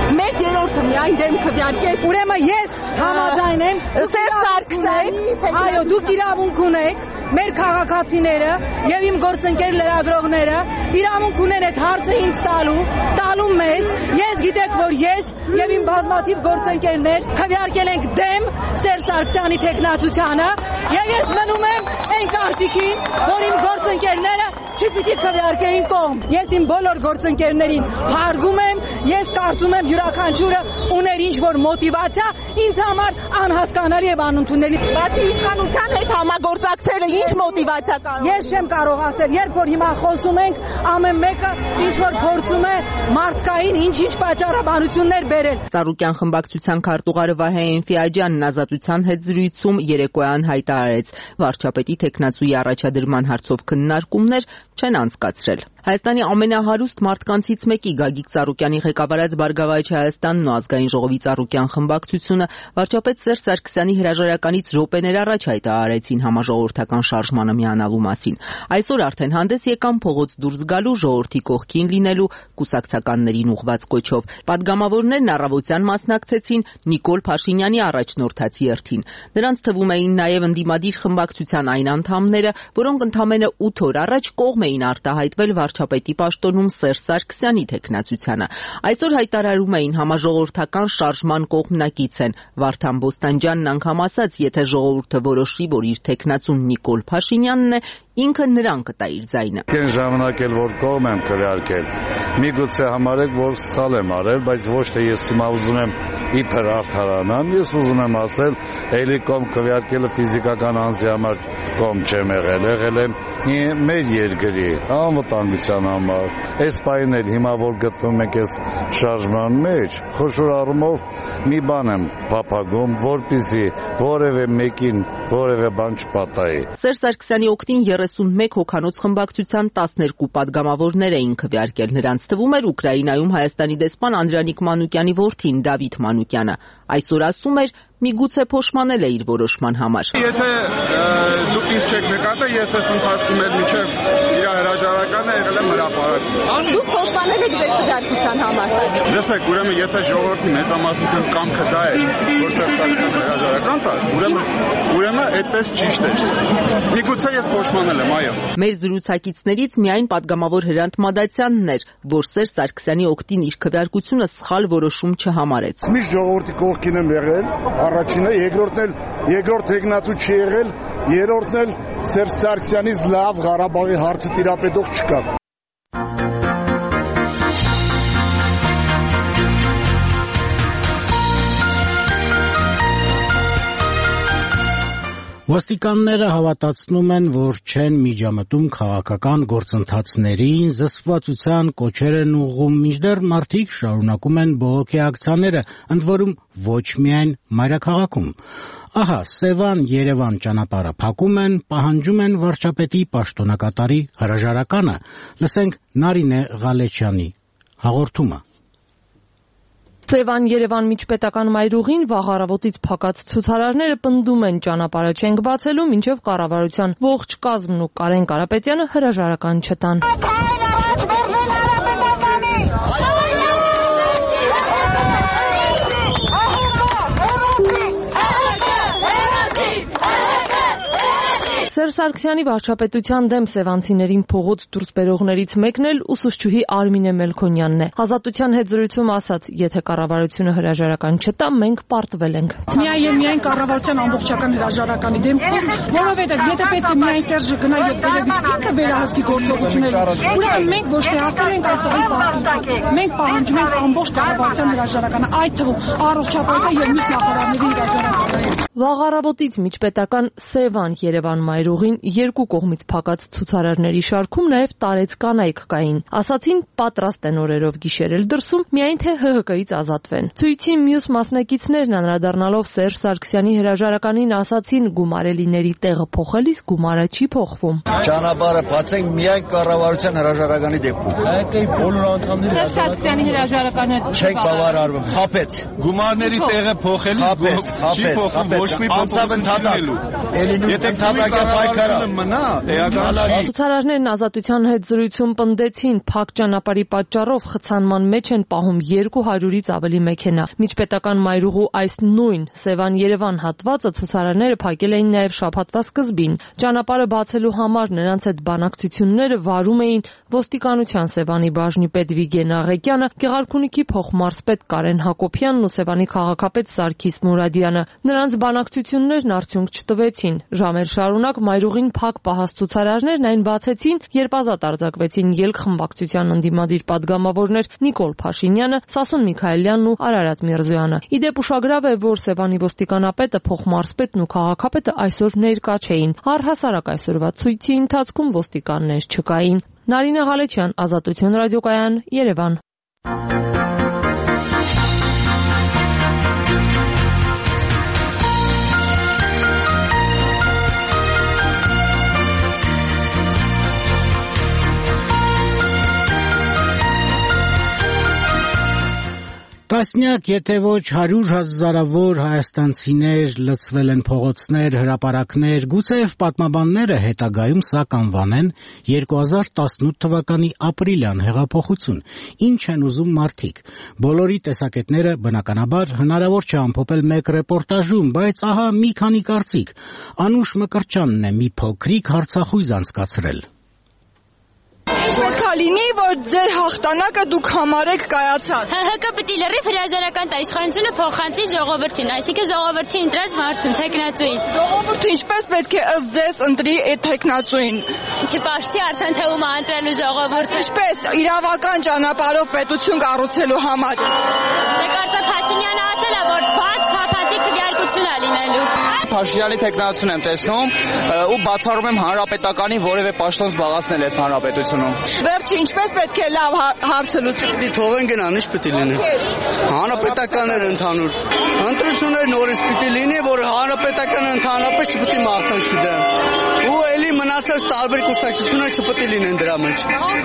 1/3-ը միայն դեմ քվեարկեց։ Ուրեմն ես համաձայն եմ Սերժ Սարգսյանի, այո, դուք իրավունք ունեք, մեր քաղաքացիները եւ իմ գործընկեր լրագրողները իրավունք ունեն այդ հարցը ինձ տալու մեզ։ Ես գիտեք, որ ես եւ իմ բազմաթիվ գործընկերներ քվեարկել ենք դեմ Սերժ Սարգսյանի տեխնացությանը եւ ես մնում եմ այն կարծիքին, որ իմ գործընկերները չպիտի քվեարկեին կողմ։ Ես իմ բոլոր գործընկերներին հարգում եմ, ես կարծում եմ յուրաքանչյուրը ուներ ինչ-որ մոտիվացիա, ինձ համար անհասկանալի եւ անընդունելի։ Բացի իշխանության հետ համագործակցելը ինչ մոտիվացիա կարող։ Ես չեմ կարող ասել, երբ որ հիմա խոսում ենք, ամեն մեկը ինչ-որ փորձում է մարդկային ինչ-ինչ պատճառաբանություններ բերել։ Ծառուկյան խմբակցության քարտուղարը Վահե Էնֆիաջյանն Ազատության հետ զրույցում երեկոյան հայտարարեց, վարչապետի տեխնացուի առաջադրման հարցով քննարկումներ չեն անցկացրել։ Հայաստանի ամենահարուստ մարդկանցից մեկի Գագիկ Ծառուկյանի ղեկավարած Բարգավաճ Հայաստանն ու Ազգային ժողովի Ծառուկյան խմբակցությունը վարչապետ Սերժ Սարգսյանի հրաժարականից րոպեներ առաջ հայտարարեցին համաժողովրդական շարժմանը միանալու մասին։ Այսօր արդեն հանդես եկան փողոց դուրս գալու, ժողովրդի կողքին լինելու, կուսակցականներին ուղղված կոչով։ Պատգամավորներն առավոտյան մասնակցեցին Նիկոլ Փաշինյանի առաջնորդած երթին։ Նրանց թվում էին նաև ընդդիմադիր խմբակցության այն անդամները, որոնք ընդամենը 8 օր առաջ կողմ էին արտահայտվել վարչապետի պաշտոնում Սերժ Սարգսյանի տեխնացությանը։ Այսօր հայտարարում էին համաժողովրդական շարժման կողմնակից են։ Վարդան Բոստանջյանն անգամ ասաց, եթե ժողովուրդը որոշի, որ իր տեխնացուն Նիկոլ Փաշինյանն է, ինքը նրան կտա իր ձայնը։ Այն ժամանակ էլ որ կողմ եմ քվեարկել, միգուցե համարեք, որ սխալ եմ արել, բայց ոչ թե ես հիմա ուզում եմ իբր արդարանամ, ես ուզում եմ ասել, ելի կողմ քվեարկելը ֆիզիկական անձի համար կողմ չեմ եղել եմ մեր երկրի անվտանգության համար։ Այս պահին էլ հիմա որ գտնվում ենք այս շարժման մեջ, խոշոր առումով մի բան եմ փափագում, որպեսզի որևէ մեկին որևէ բան չպատահի։ Սերժ Սարգսյանի օգտին 31 հոգանոց խմբակցության 12 падգամավորներ էին քվեարկել։ Նրանց թվում էր Ուկրաինայում Հայաստանի դեսպան Անդրանիկ Մանուկյանի որդին Դավիթ Մանուկյանը։ Այսօր ասում էր, միգուցե փոշմանել է իր որոշման համար։ Եթե դուք ինձ չեք նկատել, ես այս ընթացքում էլ միջև իր հրաժարականը եղել եմ հրապարակում։ Դուք փոշմանել եք ձեր քվեարկության համար։ Լսեք, ուրեմն եթե ժողովրդի մեծամասնության կամքը դա է, որ Սերժ Սարգսյանը հրաժարական տա, ուրեմն այդպես ճիշտ է։ Միգուցե ես փոշմանել եմ, այո։ Մեր զրուցակիցներից միայն падգամավոր Հրանտ Մադացյանն էր, որ Սերժ Սարգսյանի օգտին իր քվեարկությունը սխալ որոշում չհամարեց։ Միշտ ժողովրդի կողքին եմ եղել, առաջինը, երկրորդ տեխնացու չի եղել, երրորդն էլ Սերժ Սարգսյանից լավ Ղարաբաղի հարցը տիրապետող չկա։ Ոստիկանները հավատացնում են, որ չեն միջամտում քաղաքական գործընթացներին, զսպվածության կոչեր են ուղղում, մինչդեռ մարդիկ շարունակում են բողոքի ակցիաները, ընդ որում ոչ միայն մայրաքաղաքում։ Ահա, Սևան-Երևան ճանապարհը փակում են, պահանջում են վարչապետի պաշտոնակատարի հրաժարականը։ Լսենք Նարինե Ղալեչյանի հաղորդումը։ Սևան-Երևան միջպետական մայրուղին վաղ առավոտից փակած ցուցարարները պնդում են ճանապարհը չենք բացելու, մինչև կառավարության ողջ կազմն ու Կարեն Կարապետյանը հրաժարական չտան։ Սերժ Սարգսյանի վարչապետության դեմ սևանցիներին փողոց դուրս բերողներից մեկն էլ ուսուցչուհի Արմինե Մելքոնյանն է։ Ազատության հետ զրույցում ասաց, եթե կառավարությունը հրաժարական չտա, մենք պարտվել ենք։ Միայն կառավարության ամբողջական հրաժարականի դեմ, որովհետև եթե պետք է միայն Սերժը գնա եւ վերևից ինքը վերահսկի գործողությունները, ուրեմն մենք ոչ թե արտել ենք արտվել պարտություն։ Մենք պահանջում ենք ամբողջ կառավարության հրաժարականը, այդ թվում առողջապահության եւ մյուս նախարարների հրաժարականը։ Վաղ առավոտից միջպետական Սևան-Երևան մայրուղին երկու կողմից փակած ցուցարարների շարքում նաև տարեց կանայք կային։ Ասացին պատրաստ են օրերով գիշերել դրսում, միայն թե ՀՀԿ-ից ազատվեն։ Ցույցի մյուս մասնակիցներն անդրադառնալով Սերժ Սարգսյանի հրաժարականին ասացին գումարելիների տեղը փոխելիս գումարը չի փոխվում։ Ճանապարհը բացենք միայն կառավարության հրաժարականի դեպքում։ ՀՀԿ-ի բոլոր անդամները Սերժ Սարգսյանի հրաժարականը չենք բավարարվում, խափեց։ Գումարների տեղը փոխելիս չի փոխվում ոչ մի փոփոխություն։ Եթե ընդհանրապես Ցուցարարներն Ազատության հետ զրույցում պնդեցին, փակ ճանապարհի պատճառով խցանման մեջ են պահում 200-ից ավելի մեքենա։ Միջպետական մայրուղու այս նույն Սևան-Երևան հատվածը ցուցարարները փակել էին նաև շաբաթվա սկզբին։ Ճանապարհը բացելու համար նրանց հետ բանակցությունները վարում էին ոստիկանության Սևանի բաժնի պետ Վիգեն Աղեկյանը, Գեղարքունիքի փոխմարզպետ Կարեն Հակոբյանն ու Սևանի քաղաքապետ Սարգիս Մուրադյանը։ Նրանց բանակցություններն արդյունք չտվեցին։ Ժամեր շարունակ մայրուղին փակ պահած ցուցարարներն այն բացեցին, երբ ազատ արձակվեցին ելք խմբակցության ընդդիմադիր պատգամավորներ Նիկոլ Փաշինյանը, Սասուն Միքայելյանն ու Արարատ Միրզոյանը։ Իդեպ ուշագրավ է, որ Սևանի ոստիկանապետը, փոխմարզպետն ու քաղաքապետը այսօր ներկա չէին։ Առհասարակ այսօրվա ցույցի ընթացքում ոստիկաններ չկային։ Նարինե Ղալեչյան, Ազատություն ռադիոկայան, Երևան։ Տասնյակ, եթե ոչ 100 հազարավոր հայաստանցիներ լցվել են փողոցներ, հրապարակներ, գուցեև պատմաբանները հետագայում սա կանվանեն 2018 թվականի ապրիլյան հեղափոխություն։ Ինչ են ուզում մարդիկ։ Բոլորի տեսակետները բնականաբար հնարավոր չէ ամփոփել մեկ ռեպորտաժում, բայց ահա մի քանի կարծիք։ Անուշ Մկրտչյանն է մի փոքրիկ հարցախույզ անցկացրել։ Ինչ պետք է լինի, որ ձեր հաղթանակը դուք համարեք կայացած։ ՀՀԿ պիտի լրիվ հրաժարական տա իշխանությունը փոխանցի ժողովրդին, այսինքն ժողովրդի ընտրած վարչուն, թեկնածուին։ Ժողովուրդը ինչպես պետք է ըստ ձեզ ընտրի այդ թեկնածուին։ Ինչի պարզի արդեն թե ում ընտրելու ժողովուրդը։ Ինչպես իրավական ճանապարհով պետություն կառուցելու համար։ Դե կարծեմ Փաշինյանը ասել է, որ բաց փափացիկ քվեարկություն է լինելու։ Փաշինյանի թեկնածուն եմ տեսնում ու բացառում եմ հանրապետականի որևէ պաշտոն զբաղեցնել այս հանրապետությունում։ Վերջի ինչպես պետք է լավ հարցը լուծի։ Պիտի թողեն գնան, ինչ պիտի լինի։ Հանրապետականներ ընդհանուր։ Ընտրություններ նորից պիտի լինի, որ հանրապետականը ընդհանրապես չպիտի մասնակցի դրան։ Ու էլի մնացած տարբեր կուսակցություններ չպիտի լինեն դրա մեջ։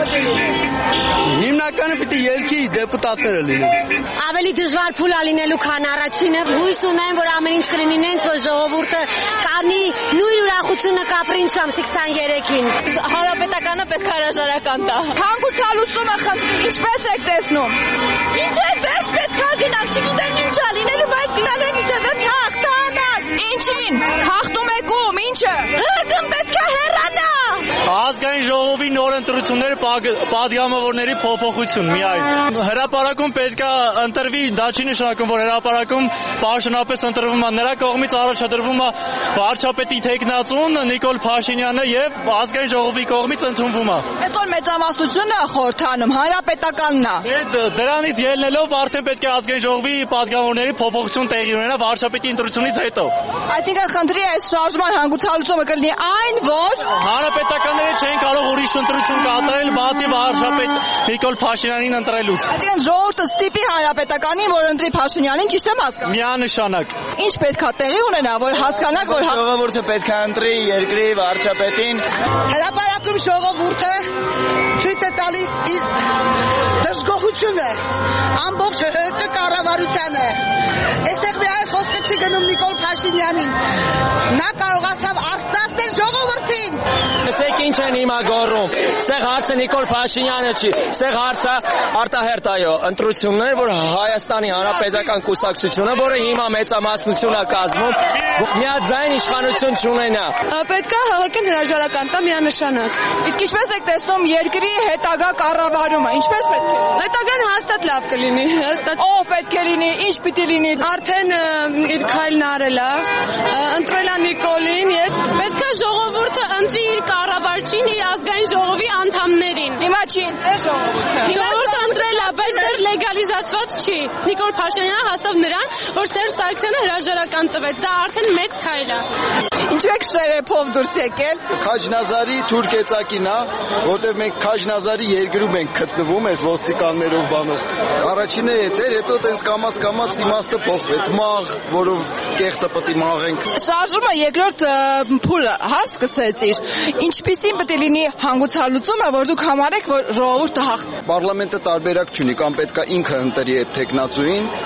Հիմնականը պիտի ելքի դեպուտատները լինեն։ Ավելի դժվար փուլ է լինելու, քան առաջինը։ Հույս ունեմ, որ ամեն ինչ կլինի նենց, որ ժողովուրդը կանի նույն ուրախությունը կապրի ինչ ամսի 23-ին։ Հանրապետականը պետք է հրաժարական տա։ Հանգուցալուծումը խնդրի, ինչպես եք տեսնում։ Ինչ է վերջ պետք է գնանք, չգիտեմ ինչ է լինելու, բայց գնալու ենք ինչ է վերջ հաղթանակ։ Ինչին։ Հաղթում եք ում, ինչը։ ՀՀԿ-ն պետք է հեռանա։ Ազգային ժողովի նոր ընտրությունները պատգամավորների փոփոխություն միայն։ Հրապարակում պետք է ընտրվի, դա չի նշանակում, որ հրապարակում պաշտոնապես ընտրվում է նրա կողմից առաջադրվում է վարչապետի թեկնածուն Նիկոլ Փաշինյանը եւ ազգային ժողովի կողմից ընդունվում է։ Այսօր մեծամասնությունը խորհրդանում հանրապետականն է։ Դրանից ելնելով արդեն պետք է ազգային ժողովի պատգամավորների փոփոխություն տեղի ունենա վարչապետի ընտրությունից հետո։ Այսինքն խնդրի այս շարժման հանգուցալուծումը կլինի այն, որ հանրապետականները չեն կարող ուրիշ ընտրություն կատարել բացի վարչապետ Նիկոլ Փաշինյանին ընտրելուց։ Այսինքն ժողովուրդը ստիպի հանրապետականին, որ ընտրի Փաշինյանին, ճիշտ եմ հասկանում։ Միանշանակ։ Ինչ պետք է տեղի ունենա, որ հասկանաք, որ ժողովուրդը պետք է ընտրի երկրի վարչապետին։ Հրապարակում ժողովուրդը ցույց է տալիս իր դժգոհությունը, ամբողջ ՀՀԿ կառավարությանը։ Այստեղ միայն խոսքը չի գնում Նիկոլ Փաշինյանին։ Նա կարողացավ արտասնել ժողովրդին։ Տեսեք ինչ են հիմա գոռում։ Այստեղ հարցը Նիկոլ Փաշինյանը չի, այստեղ հարցը արտահերտ այո, ընտրություններ, որ Հայաստանի Հանրապետական կուսակցությունը, որը հիմա մեծամասնություն է կազմում, միաձայն իշխանություն չունենա։ Պետք է ՀՀԿ-ն հրաժարական տա միանշանակ։ Իսկ ինչպես եք տեսնում երկրի հետագա կառավարումը, ինչպես պետք է։ Հետագան հաստատ լավ կլինի։ Ով պետք է լինի, ինչ պիտի լինի։ Արդեն իր քայլն արել է, ընտրել է Նիկոլին, ես պետք է ժողովուրդը ընտրի իր կառավարչին, իր ազգային ժողովի անդամներին։ Հիմա չի ընտրել ժողովուրդը։ Ժողովուրդը ընտրել է, բայց դեռ լեգալիզացված չի։ Նիկոլ Փաշինյանը հաստավ նրան, որ Սերժ Սարգսյանը հրաժարական տվեց։ Դա արդեն մեծ քայլ է։ Ինչու եք շերեփով դուրս եկել։ Քաջնազարի թուրք էծակին է, որտեղ մենք Քաջնազարի երկրում ենք գտնվում, այս ոստիկաններով բանով։ Առաջինը էր, հետո տենց կամած իմաստը փոխվեց, մաղ, որով կեղտը պետք է մաղենք։ Շարժումը երկրորդ փուլը հարց սկսեցիր։ Ինչպիսին պետք է լինի հանգուցալուծումը, որ դուք համարեք, որ ժողովուրդը հաղթի։ Պարլամենտը տարբերակ չունի, կամ պետք է ինքը ընտրի այդ թեկնածուին,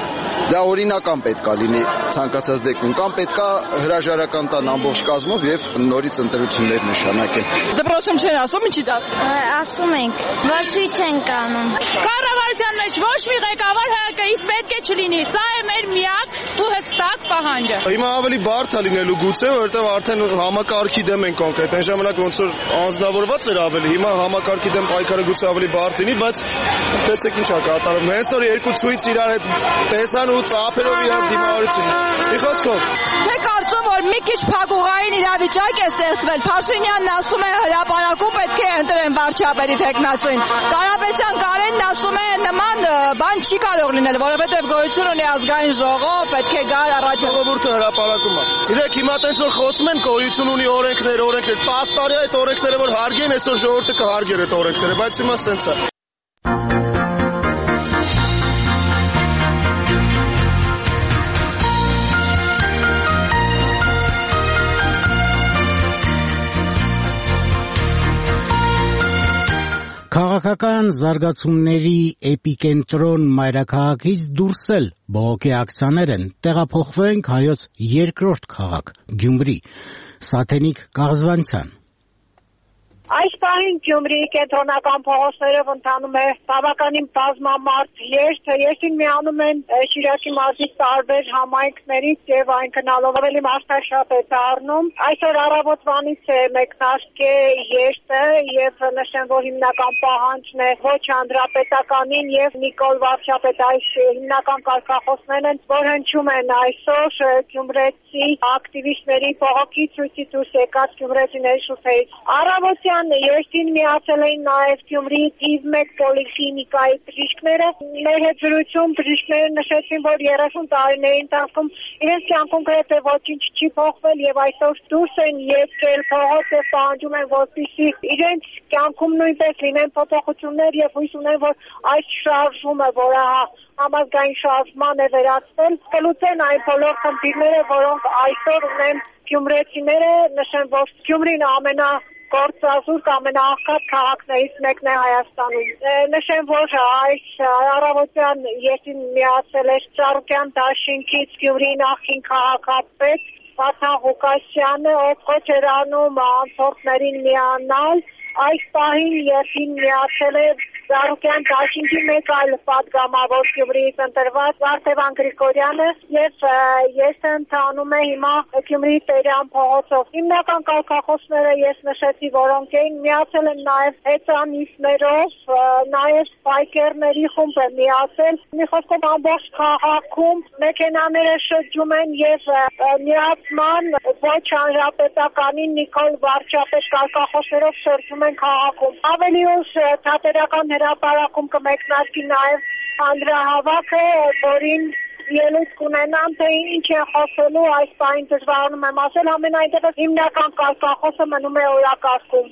Դա օրինական պետք է լինի ցանկացած դեպքում, կամ պետք է հրաժարական տան ամբողջ կազմով եւ նորից ընտրություններ նշանակեն։ Դպրոցում չեն ասում, ինչի դա։ Ասում ենք, որ ցույց են կանում։ Կառավարության մեջ ոչ մի ղեկավար ՀԿ-ից պետք է չլինի։ Սա է մեր միակ ու հստակ պահանջը։ Հիմա ավելի բարդ է լինելու գուցե, որովհետեւ արդեն համակարգի դեմ են կոնկրետ։ Այն ժամանակ ոնց որ անձնավորված էր ավելի, հիմա համակարգի դեմ պայքարը գուցե ավելի բարդ լինի, բայց տեսեք ինչ է կատարվում։ Հենց նոր երկու ցույց իրար հետ տեսան ու ծափերով իրար դիմավորություն։ Մի խոսքով։ Չէ՞ կարծում, որ մի քիչ փակուղային իրավիճակ է ստեղծվել։ Փաշինյանն ասում է հրապարակում պետք է ընտրեն վարչապետի թեկնածուին։ Կարապետյան Կարենն ասում է նման բան չի կարող լինել, որովհետև գոյություն ունի ազգային ժողով, պետք է գալ առաջ ժողովուրդը հրապարակում է։ Իրեք հիմա տենց որ խոսում են գոյություն ունի օրենքներ, 10 տարի այդ օրենքները որ հարգեն, այսօր ժողովուրդը կհարգեր այդ օրենքները, բայց հիմա սենց է։ Քաղաքական զարգացումների էպիկենտրոն մայրաքաղաքից դուրս էլ բողոքի ակցիաներ են, տեղափոխվենք հայոց երկրորդ քաղաք Գյումրի, Սաթենիկ Կաղզվանցյան։ Այս պահին Գյումրիի կենտրոնական փողոցներով ընթանում է բավականին բազմամարդ երթ, երթին միանում են Շիրակի մարզի տարբեր համայնքներից եւ այն գնալով ավելի մարդաշատ է դառնում։ Այսօր առավոտվանից է մեկնարկե երթը եւ նշեմ, որ հիմնական պահանջն է ոչ հանրապետականին եւ Նիկոլ Վարչապետային հիմնական կարգախոսներն են, որ հնչում են այսօր գյումրեցի ակտիվիստների բողոքի ցույցի դուրս եկած գյումրեցիների շուրջ։ Առավոտյան երթին միացել էին նաև Գյումրիի թիվ 1 պոլիկլինիկայի բժիշկները։ Մեր հետ զրույցում բժիշկները նշեցին, որ 30 տարիների ընթացքում իրենց կյանքում գրեթե ոչինչ չի փոխվել եւ այսօր դուրս են եկել փողոց եւ պահանջում են, որպեսզի իրենց կյանքում նույնպես լինեն փոփոխություններ եւ հույս ունեն, որ այս շարժումը, որը համազգային շարժման է վերածվել, կլուծեն այն բոլոր խնդիրները, որոնք այսօր ունեն գյումրեցիները։ Նշեմ, որ Գյումրին գործազուրկ ամենաաղքատ քաղաքներից մեկն է Հայաստանում։ Նշեմ, որ այս առավոտյան երթին միացել էր Ծառուկյան դաշինքից Գյումրիի նախկին քաղաքապետ Վաթան Ղուկասյանը, ով կոչ էր անում անցորդներին միանալ։ Այս պահին երթին միացել է Ծառուկյան դաշինքի մեկ այլ պատգամավոր Գյումրիից ընտրված Վարդևան Գրիգորյանը եւ ես ընթանում է հիմա Գյումրիի Տերյան փողոցով։ Հիմնական կարգախոսները ես նշեցի, որոնք էին, միացել են նաեւ հեծանիվներով, նաեւ բայկերների խումբ է միացել։ Մի խոսքով ամբողջ քաղաքում մեքենաները շրջում են եւ միացման ոչ հանրապետականին Նիկոլ Վարչապետ կարգախոսներով շրջում են քաղաքում։ Ավելի ուշ թատերական հրապարակում կմեկնարկի նաև հանրահավաքը, որին ելույթ կունենան, թե ինչ է խոսելու, այս պահին դժվարանում եմ ասել, ամենայնտեղս հիմնական կարգախոսը մնում է օրակարգում։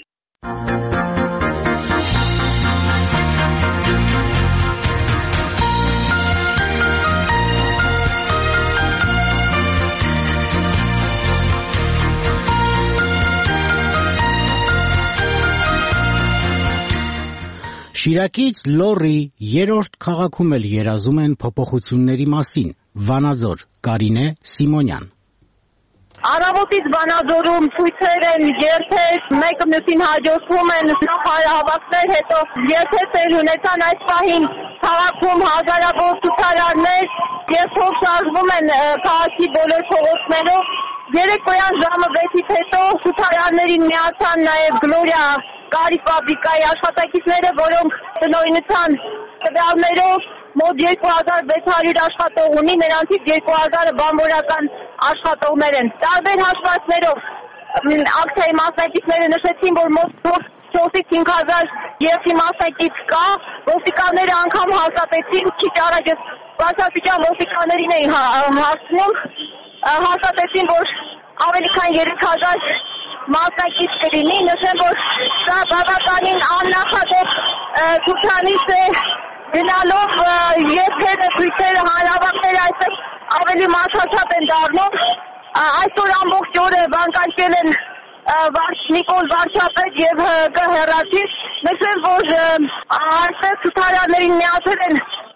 Շիրակից Լոռի երրորդ քաղաքում էլ երազում են փոփոխությունների մասին։ Վանաձոր, Կարինե Սիմոնյան։ Առավոտից Վանաձորում ցույցեր են, երթեր, մեկը մյուսին հաջորդում են, հանրահավաքներ, հետո երթեր ունեցան այս պահին քաղաքում հազարավոր ցուցարարներ եւ փոխարժվում են քաղաքի բոլոր փողոցներով։ Երեկոյան ժամը 6-ից հետո ցուցարարներին միացան նաեւ Գլորիա Կարի ֆաբրիկայի աշխատակիցները, որոնք տնօրինության տվյալներով մոտ 2600 աշխատող ունի, նրանցից 2000-ը բանվորական աշխատողներ են։ Տարբեր հաշվարկներով ակցիայի մասնակիցները նշեցին, որ մոտ 4-ից 5000 երթի մասնակից կա, ոստիկանները անգամ հաստատեցին, քիչ առաջ բարձրաստիճան ոստիկաններին էին հասցնում, հաստատեցին, որ ավելի քան 3000 մասնակից կլինի, նշեմ, որ սա բավականին աննախադեպ ցուցանիշ է, գնալով երթերը, ցույցերը, հանրահավաքները այստեղ ավելի մարդաշատ են դառնում։ Այսօր ամբողջ օրը վանկարկել են Նիկոլ Վարչապետ եւ ՀԿ հեռացիչ։ Նշեմ, որ այստեղ ցուցարարներին միացել են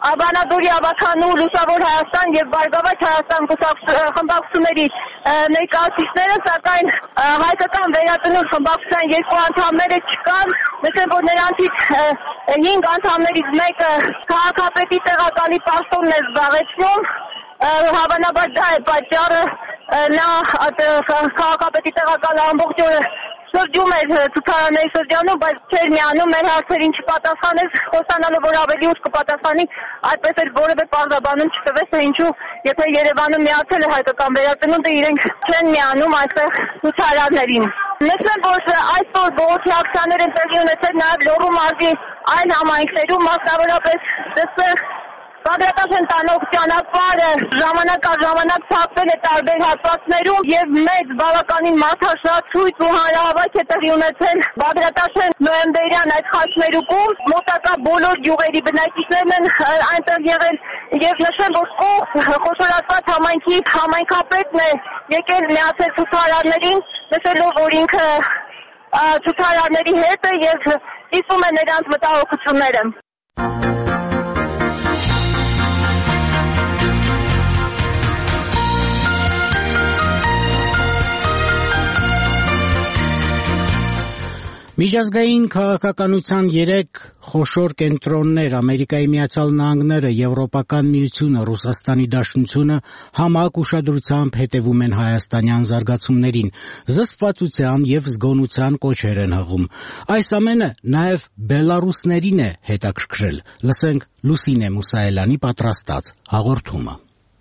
Վանաձորի ավականու Լուսավոր Հայաստան եւ Բարգավաճ Հայաստան խմբակցությունների ներկայացուցիչները, սակայն հայկական վերածնունդ խմբակցության երկու անդամները չկան, նշեմ, որ նրանցից 5 անդամներից մեկը քաղաքապետի տեղակալի պաշտոնն է զբաղեցնում, հավանաբար դա է պատճառը, նա քաղաքապետի տեղակալը ամբողջ օրը շրջում էր ցուցարարների շրջանում, բայց չէր միանում, մեր հարցերին չպատասխանեց, խոսանալով, որ ավելի ուշ կպատասխանի, այդպես էլ որևէ պարզաբանում չտվեց, թե ինչու, եթե Երևանում միացել է հայկական վերածնունդը, իրենք չեն միանում այդտեղ ցուցարարներին։ Նշեմ, որ այսօր բողոքի ակցիաներ են տեղի ունեցել նաև Լոռու մարզի այլ համայնքներում, մասնավորապես դստեղ Բագրատաշեն տանող ճանապարհը ժամանակ առ ժամանակ փակվել է տարբեր հատվածներում եւ մեծ բավականին մարդաշատ ցույց ու հանրահավաք է տեղի ունեցել Բագրատաշեն նոյեմբերյան այդ խաչմերուկում, մոտակա բոլոր գյուղերի բնակիչներն են այնտեղ եղել եւ նշեմ, որ խոշորացված համայնքի համայնքապետն է եկել միացել ցուցարարներին, նշելով, որ ինքը ցուցարարների հետ է եւ իսում է նրանց մտահոգությունները։ Միջազգային քաղաքականության 3 խոշոր կենտրոններ Ամերիկայի Միացյալ Նահանգները, Եվրոպական միությունը, Ռուսաստանի Դաշնությունը համակ ուշադրությամբ հետևում են հայաստանյան զարգացումներին, զսպվածության եւ զգոնության կոչեր են հղում։ Այս ամենը նաեւ բելարուսներին է հետաքրքրել։ Լսենք Լուսինե Մուսայելյանի պատրաստած հաղորդումը։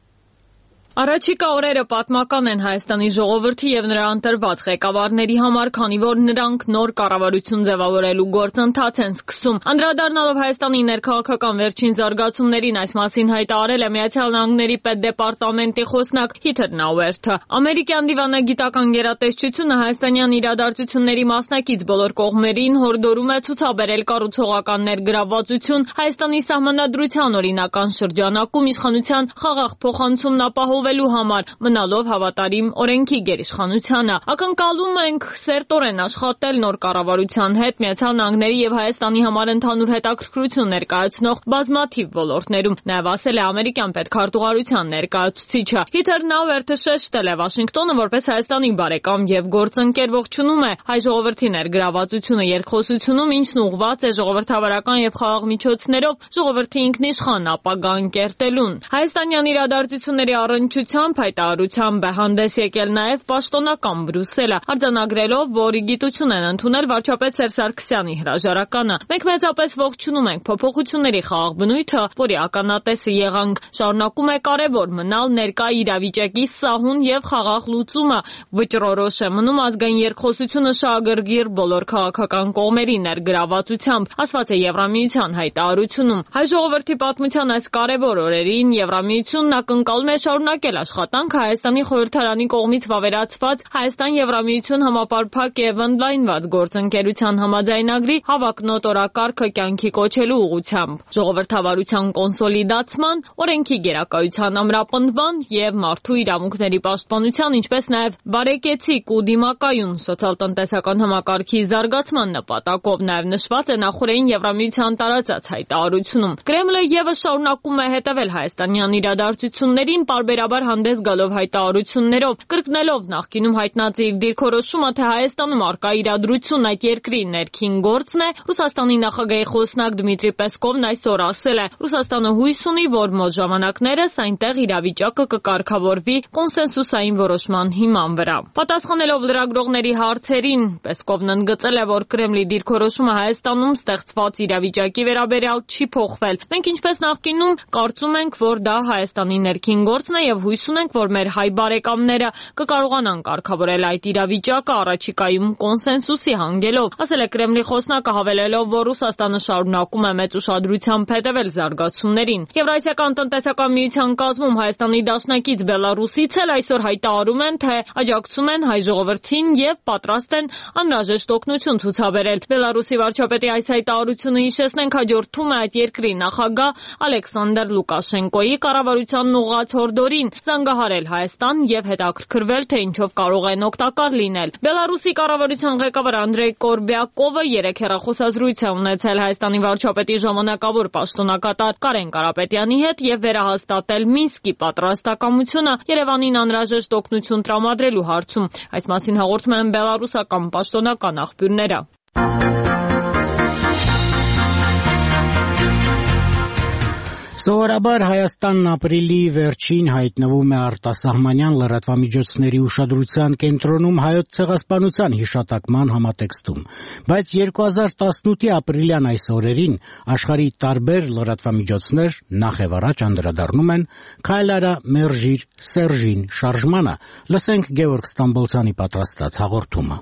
Առաջիկա օրերը պատմական են Հայաստանի ժողովրդի եւ նրա ընտրված ղեկավարների համար, քանի որ նրանք նոր կառավարություն ձևավորելու գործընթաց են սկսում։ Անդրադառնալով Հայաստանի ներքաղաքական վերջին զարգացումներին, այս մասին հայտարարել է Միացյալ Նահանգների պետդեպարտամենտի խոսնակ Հիթեր Նաուերթը։ Ամերիկյան դիվանագիտական գերատեսչությունը հայաստանյան իրադարձությունների մասնակից բոլոր կողմերին հորդորում է ցուցաբերել կառուցողական ներգրավվածություն Հայաստանի սահմանադրության օրինական շրջանակում իշխանության խաղաղ փոխանցումն ապահով համար, մնալով հավատարիմ օրենքի գերիշխանությանը։ Ակնկալում ենք սերտորեն աշխատել նոր կառավարության հետ Միացյալ Նահանգների եւ Հայաստանի համար ընդհանուր հետաքրքրություն ներկայացնող բազմաթիվ ոլորտներում, նաեւ ասել է ամերիկյան պետքարտուղարության ներկայացուցիչը։ Հիթեր Նաուերթը շեշտել է Վաշինգտոնը որպես Հայաստանի բարեկամ եւ գործընկեր ողջունում է հայ ժողովրդի ներգրավվածությունը երկխոսությունում, ինչն ուղղված է ժողովրդավարական եւ խաղաղ միջոցներով ժողովրդի ինքնիշխան ապագա ընկերտելուն։ Հայաստանյան իրադարձությունների առնչությամբ հայտարարությամբ է հանդես եկել նաև պաշտոնական Բրյուսելը, արձանագրելով, որ գիտություն են ընդունել վարչապետ Սերժ Սարգսյանի հրաժարականը։ Մենք մեծապես ողջունում ենք փոփոխությունների խաղաղ բնույթը, որի ականատեսը եղանք, շարունակում է կարևոր մնալ ներկա իրավիճակի սահուն եւ խաղաղ լուծումը, վճռորոշ է մնում ազգային երկխոսությունը շահագրգիռ բոլոր քաղաքական կողմերի ներգրավվածությամբ, ասված է Եվրամիության հայտարարությունում։ Հայ ժողովրդի պատմության այս կարևոր օրերին Եվրամիությունն ակնկալում է շարունակել աշխատանքը Հայաստանի խորհրդարանի կողմից վավերացված Հայաստան-Եվրամիություն համապարփակ եւ ընդլայնված գործընկերության համաձայնագրի հավակնոտ օրակարգը կյանքի կոչելու ուղղությամբ, ժողովրդավարության կոնսոլիդացման, օրենքի գերակայության ամրապնդման եւ մարդու իրավունքների պաշտպանության, ինչպես նաեւ բարեկեցիկ ու դիմակայուն սոցիալ-տնտեսական համակարգի զարգացման նպատակով նաեւ նշված է նախորդին Եվրամիության տարածած հայտարարությունում։ Կրեմլը եւս շարունակում է հետևել հայաստանյան իրադարձություններին, պարբերաբար հանդես գալով հայտարարություններով, կրկնելով նախկինում հայտնած իր դիրքորոշումը, թե Հայաստանում առկա իրադրությունն այդ երկրի ներքին գործն է, Ռուսաստանի նախագահի խոսնակ Դմիտրի Պեսկովն այսօր ասել է. Ռուսաստանը հույս ունի, որ մոտ ժամանակներս այնտեղ իրավիճակը կկարգավորվի կոնսենսուսային որոշման հիման վրա։ Պատասխանելով լրագրողների հարցերին, Պեսկովն ընդգծել է, որ Կրեմլի դիրքորոշումը Հայաստանում ստեղծված իրավիճակի վերաբերյալ չի փոխվել։ Մենք ինչպես նախկինում կարծում ենք, որ դա Հայաստանի ներքին գործն է եւ հույս ունենք, որ մեր հայ բարեկամները կկարողանան կարգավորել այդ իրավիճակը առաջիկայում կոնսենսուսի հանգելով, ասել է Կրեմլի խոսնակը, հավելելով, որ Ռուսաստանը շարունակում է մեծ ուշադրությամբ հետևել զարգացումներին։ Եվրասիական տնտեսական միության կազմում Հայաստանի դաշնակից Բելարուսից էլ այսօր հայտարարում են, թե աջակցում են հայ ժողովրդին եւ պատրաստ են անհրաժեշտ օգնություն ցուցաբերել։ Բելարուսի վարչապետի այս հայտարարությունը, հիշեցնենք, հաջորդում է այդ երկրի նախագահ Ալեքսանդր Լուկաշենկոյի կառավարությանն ուղղված հորդորին, կառավարին զանգահարել Հայաստան եւ հետաքրքրվել, թե ինչով կարող են օգտակար լինել։ Բելարուսի կառավարության ղեկավար Անդրեյ Կորբյակովը երեք հեռախոսազրույց է ունեցել Հայաստանի վարչապետի ժամանակավոր պաշտոնակատար Կարեն Կարապետյանի հետ եւ վերահաստատել Մինսկի պատրաստակամությունը Երևանին անհրաժեշտ օգնություն տրամադրելու հարցում։ Այս մասին հաղորդում են բելարուսական պաշտոնական աղբյուրները։ Սովորաբար Հայաստանն ապրիլի վերջին հայտնվում է արտասահմանյան լրատվամիջոցների ուշադրության կենտրոնում Հայոց ցեղասպանության հիշատակման համատեքստում, բայց 2018-ի ապրիլյան այս օրերին աշխարհի տարբեր լրատվամիջոցներ նախ եւ առաջ անդրադառնում են «Քայլ արա, մերժիր, Սերժին» շարժմանը։ Լսենք Գևորգ Ստամբոլցյանի պատրաստած հաղորդումը։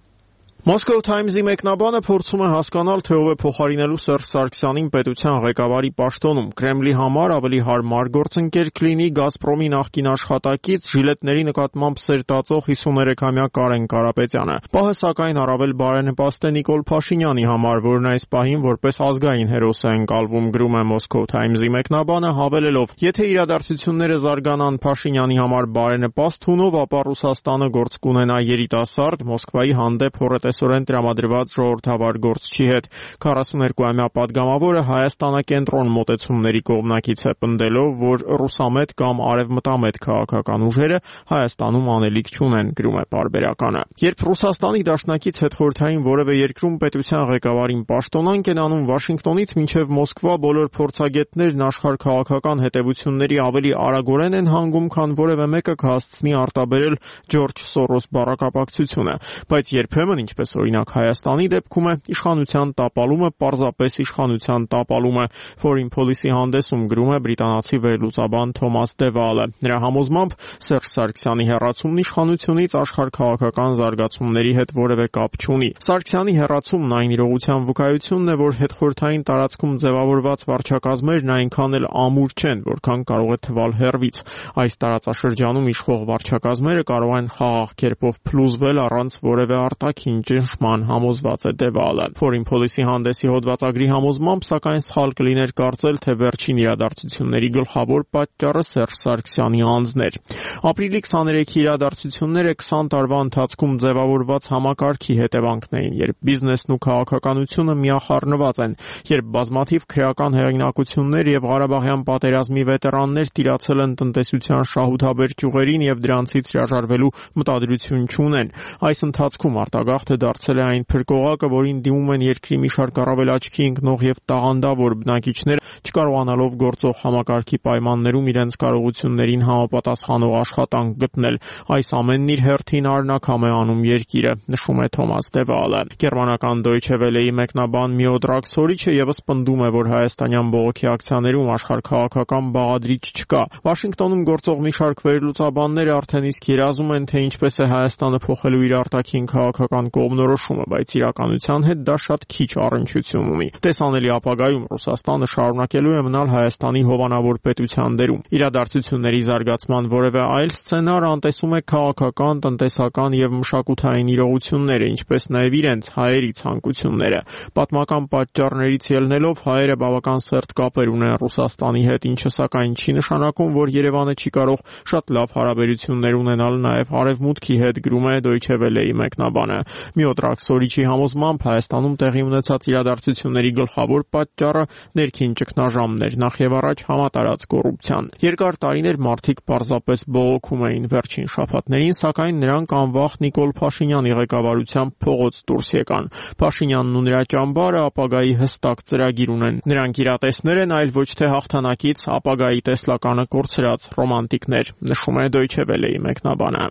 Moscow Times-ի մեկնաբանը փորձում է հասկանալ, թե ով է փոխարինելու Սերժ Սարգսյանին պետության ղեկավարի պաշտոնում։ Կրեմլի համար ավելի հարմար գործընկեր կլինի Գազպրոմի նախկին աշխատակից ժիլետների նկատմամբ սեր տածող 53-ամյա Կարեն Կարապետյանը։ Պահը սակայն առավել բարենպաստ է Նիկոլ Փաշինյանի համար, որն այս պահին որպես ազգային հերոս է ընկալվում, գրում է Moscow Times-ի մեկնաբանը, հավելելով. եթե իրադարձությունները զարգանան Փաշինյանի համար բարենպաստ հունով, ապա Ռուսաստանը գործ կունենա երիտասարդ Մոսկվայի հանդեպ հորետեսորեն տրամադրված ժողովրդավար գործչի հետ։ 42-ամյա պատգամավորը Հայաստանակենտրոն մոտեցումների կողմնակից է պնդելով, որ ռուսամետ կամ արևմտամետ քաղաքական ուժերը Հայաստանում անելիք չունեն, գրում է պարբերականը։ Երբ Ռուսաստանի դաշնակից հետխորհրդային որևէ երկրում պետության ղեկավարին պաշտոնանկ են անում, Վաշինգտոնից մինչև Մոսկվա բոլոր փորձագետներն աշխարհ քաղաքական հետևությունների ավելի արագորեն են հանգում, քան որևէ մեկը կհասցնի արտաբերել Ջորջ Սորոս բառակապակցությունը, բայց երբեմն, ինչպես օրինակ Հայաստանի դեպքում է, իշխանության տապալումը պարզապես իշխանության տապալում է, Foreign Policy հանդեսում գրում է բրիտանացի վերլուծաբան Թոմաս Դևալը։ Նրա համոզմամբ Սերժ Սարգսյանի հեռացումն իշխանությունից աշխարհքաղաքական զարգացումների հետ որևէ կապ չունի։ Սարգսյանի հեռացումն այն իրողության վկայությունն է, որ հետխորհրդային տարածքում ձևավորված վարչակազմերն այնքան էլ ամուր չեն, որքան կարող է թվալ հեռվից։ Այս տարածաշրջանում իշխող վարչակազմերը կարող են խաղաղ կերպով փլուզվել առանց որևէ արտաքին ճնշման, համոզված է Դևալը։ Foreign Policy հանդեսի հոդվածագրի համոզմամբ, սակայն սխալ կլիներ կարծել, թե վերջին իրադարձությունների գլխավոր պատճառը Սերժ Սարգսյանի անձն էր։ Ապրիլի 23-ի իրադարձությունները 20 տարվա ընթացքում ձևավորված համակարգի հետևանքն էին, երբ բիզնեսն ու քաղաքականությունը միախառնված են, երբ բազմաթիվ քրեական հեղինակություններ եւ Ղարաբաղյան պատերազմի վետերաններ տիրացել են տնտեսության շահութաբեր ճյուղերին եւ դրանցից հրաժարվելու մտադրություն չունեն։ Այս ընթացքում արտագաղթը դարձել է այն փրկողակը, որին դիմում են երկրի մի շարք առավել աչքի ընկնող եւ տաղանդավոր բնակիչներ, չկարողանալով գործող համակարգի պայմաններում իրենց կարողություններին համապատասխանող աշխատանք գտնել։ Այս ամենն իր հերթին արնակամ է անում երկիրը, նշում է Թոմաս Դևալը։ Գերմանական Deutsche Welle-ի մեկնաբան Միոդրակ Սորիչը եւս պնդում է, որ հայաստանյան բողոքի ակցիաներում աշխարհքաղաքական բաղադրիչ չկա։ Վաշինգտոնում գործող մի շարք վերլուծաբաններ արդեն իսկ երազում են, թե ինչպես է Հայաստանը փոխելու իր արտաքին քաղաքական կողմնորոշումը, բայց իրականության հետ դա շատ քիչ առնչություն ունի։ Տեսանելի ապագայում Ռուսաստանը շարունակելու է մնալ Հայաստանի հովանավոր պետության դերում։ Իրադարձությունների զարգացման որևէ այլ սցենար անտեսում է քաղաքական, տնտեսական եւ մշակութային իրողությունները, ինչպես նաեւ իրենց հայերի ցանկությունները։ Պատմական պատճառներից ելնելով հայերը բավական սերտ կապեր ունեն Ռուսաստանի հետ, ինչը սակայն չի նշանակում, որ Երևանը չի կարող շատ լավ հարաբերություններ ունենալ նաեւ Արևմուտքի հետ, գրում է Deutsche Welle-ի մեկնաբանը։ Միոդրակ Սորիչի համոզմամբ Հայաստանում տեղի ունեցած իրադարձությունների գլխավոր պատճառը ներքին ճգնաժամն էր, նախ եւ առաջ համատարած կոռուպցիան։ Երկար տարիներ մարդիկ պարզապես բողոքում էին, վերջին շաբաթներին սակայն նրանք անվախ Նիկոլ Փաշինյանի ղեկավարությամբ փողոց դուրս եկան։ Փաշինյանն ու նրա ճամբարը ապագայի հստակ ծրագիր ունեն։ Նրանք իրատեսներ են, այլ ոչ թե հաղթանակից ապագայի տեսլականը կորցրած ռոմանտիկներ, նշում է Deutsche Welle-ի մեկնաբանը։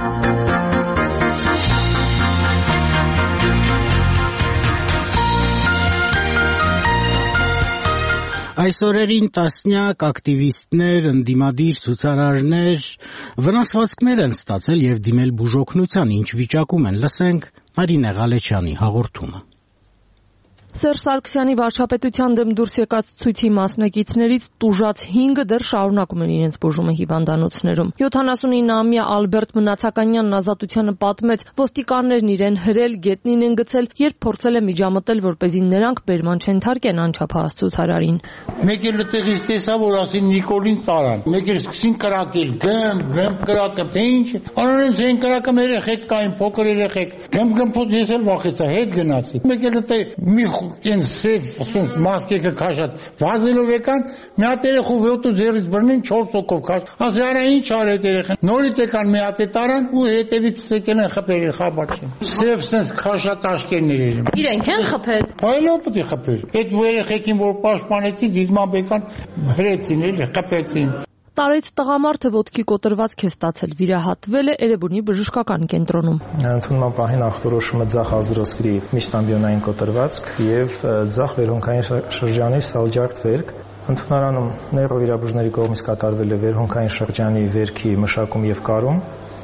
Այս օրերին տասնյակ ակտիվիստներ, ընդդիմադիր ցուցարարներ վնասվածքներ են ստացել եւ դիմել բուժօգնության, ինչ վիճակում են, լսենք Մարինե Ղալեչյանի հաղորդումը։ Սերժ Սարգսյանի վարչապետության դեմ դուրս եկած ցույցի մասնակիցներից տուժած 5-ը դեռ շարունակում են իրենց բուժումը հիվանդանոցներում։ 79-ամյա Ալբերտ Մնացականյանն Ազատությանը պատմեց, ոստիկաններն իրեն հրել, գետնին են գցել, երբ փորձել է միջամտել, որպեսզի նրանք բերման չընթարկեն անչափահաս ցուցարարին։ Մեկ էլ այդտեղից տեսա, որ ասին Նիկոլին տարան։ Մեկ էլ սկսին կրակել, գմ կրակը, թե ինչ։ Անոնց են կրակը մեր երեխեք կային, փոքր երեխեք։ Գմ ես էլ վախեցա, հետ գնացի։ Մեկ էլ այդտեղ մի են սև, ասենց մասկեկը քաշած, վազելով եկան, մի հատ երեխու ոտու ձեռից բռնին 4 հոգով քաշ։ Ասի արա ինչ ար այդ երեխան։ Նորից եկան մի հատ տարան ու հետևից եկել են խփել խաբաչին։ Սև սենց քաշած աշկերներ էին։ Իրենք են խփել։ Այլո պետք է խփել։ Այդ երեխեքին որ պաշտպանեցին, դիզման բեկան հրեցին էլի, խփեցին։ Տարեց տղամարդը ոտքի կոտրվածք է ստացել, վիրահատվել է Էրեբունի բժշկական կենտրոնում։ Ընդունման պահին ախտորոշումը ձախ ազդրոսկրի միջտամբիոնային կոտրվածք եւ ձախ վերհոնքային շրջանի սալջարդ վերք։ Ընդունարանում նեյրովիրաբույժների կողմից կատարվել է վերհոնքային շրջանի վերքի մշակում եւ կարում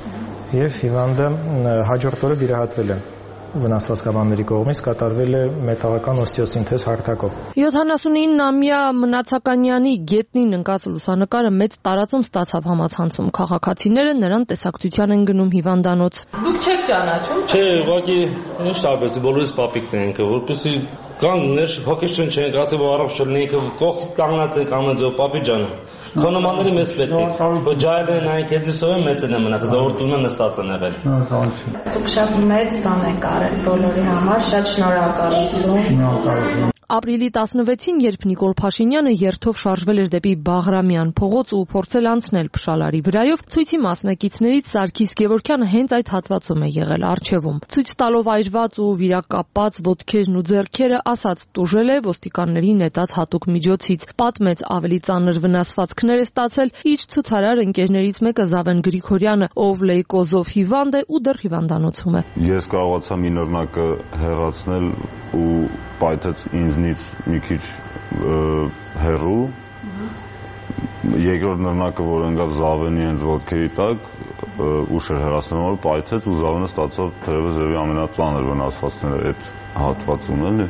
եւ հիվանդը հաջորդ օրը վիրահատվել է։ Վնասված կաբանների կողմից կատարվել է մետաղական օստեոսինթեզ հարթակով։ 79-ամյա Մնացականյանի գետնին ընկած լուսանկարը մեծ տարածում ստացավ համացանցում։ Քաղաքացիները նրան տեսակցության են գնում հիվանդանոց։ Դուք չեք ճանաչում։ Չէ, ուղղակի ինչ տարբերություն, բոլորս պապիկներ ենք, որպեսզի կանգներ, հոգեշտություն չենք, ասել որ առողջ չլինենք, կողք կանգնած ենք ամեն ձեւ պապի ջան։ Քոնոմանների մեծ պետք է։ Որ ջայլեն այն քեզիսով է մեծն է մնացած, որտուն է նստած են եղել։ Դուք շատ մեծ բան եք արել բոլորի համար, շատ շնորհակալություն։ Ապրիլի 16-ին, երբ Նիկոլ Փաշինյանը երթով շարժվել էր դեպի Բաղրամյան փողոց ու փորձել անցնել Փշալարի վրայով, ցույցի մասնակիցներից Սարգիս Գևորգյանը հենց այդ հատվածում է եղել առջևում։ Ցույց տալով այրված ու վիրակապած ոտքերն ու ձեռքերը, ասաց տուժել է ոստիկանների նետած հատուկ միջոցից։ Պատմեց ավելի ծանր վնասվածքներ է ստացել իր ցուցարար ընկերներից մեկը Զավեն Գրիգորյանը, ով լեյկոզով հիվանդ է ու դեռ հիվանդանոցում է։ Ես կարողացա մի նռնակը հեռացնել ու պայթեց ինձնից մի քիչ հեռու։ Երկրորդ նռնակը, որ ընկավ Զավենի հենց ոտքերի տակ, ուշ էր հեռացնելով, պայթեց ու Զավենը ստացավ թերևս երևի ամենածանր վնասվածքները այդ հատվածում էլի։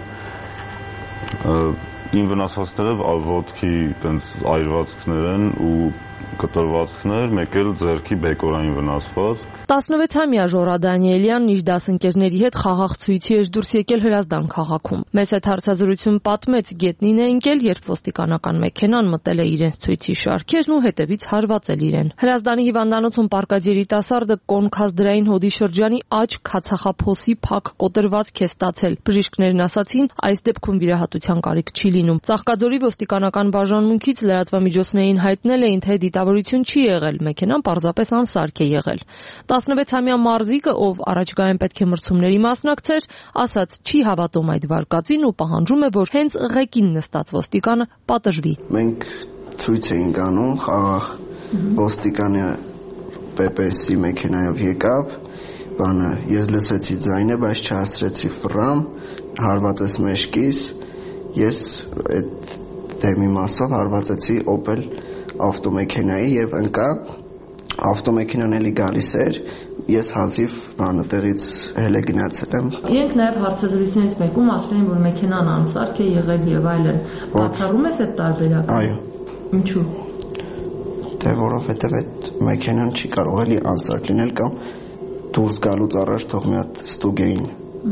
Իմ վնասվածքները ոտքի տենց այրվածքներ են ու կտրվածքներ, մեկ էլ ձեռքի բեկորային վնասված։ 16-ամյա Ժորա Դանիելյանն իր դասընկերների հետ խաղաղ ցույցի էր դուրս եկել Հրազդան քաղաքում։ Մեծ հետ հարցազրույցում պատմեց, գետնին է ընկել, երբ ոստիկանական մեքենան մտել է իրենց ցույցի շարքերն ու հետևից հարվածել իրեն։ Հրազդանի հիվանդանոցում պարկած երիտասարդը կոնքազդրային հոդի շրջանի աջ քացախափոսի փակ կոտրվածք է ստացել։ Բժիշկներն ասացին, այս դեպքում վիրահատության կարիք չի լինում։ Ծաղկաձորի ոստիկանական բաժանմունքից լրատվամիջոցներին հայտնել էին, թե դիտավորություն չի եղել, մեքենան պարզապես անսարք է եղել։ 16-ամյա մարզիկը, ով առաջիկայում պետք է մրցումների մասնակցեր, ասաց չի հավատում այդ վարկածին ու պահանջում է, որ հենց ղեկին նստած ոստիկանը պատժվի։ Մենք ցույց էինք անում, խաղաղ ոստիկանը PPS-ի մեքենայով եկավ, ես լսեցի ձայնը, բայց չհասցրեցի ֆռամ, հարվածեց մեջքիս, ես այդ դեմի մասով հարվածեցի Opel ավտոմեքենայի եւ ընկա, ավտոմեքենան էլի գալիս էր, ես հազիվ տեղից հելը գնացել եմ։ Իրենք նաեւ հարցազրույցներից մեկում ասել են, որ մեքենան անսարք է եղել եւ այլն։ Բացառում ես այդ տարբերակը։ Այո։ Ինչու՞։ Դե որովհետեւ այդ մեքենան չի կարող էլի անսարք լինել կամ դուրս գալուց առաջ թող մի հատ ստուգեին։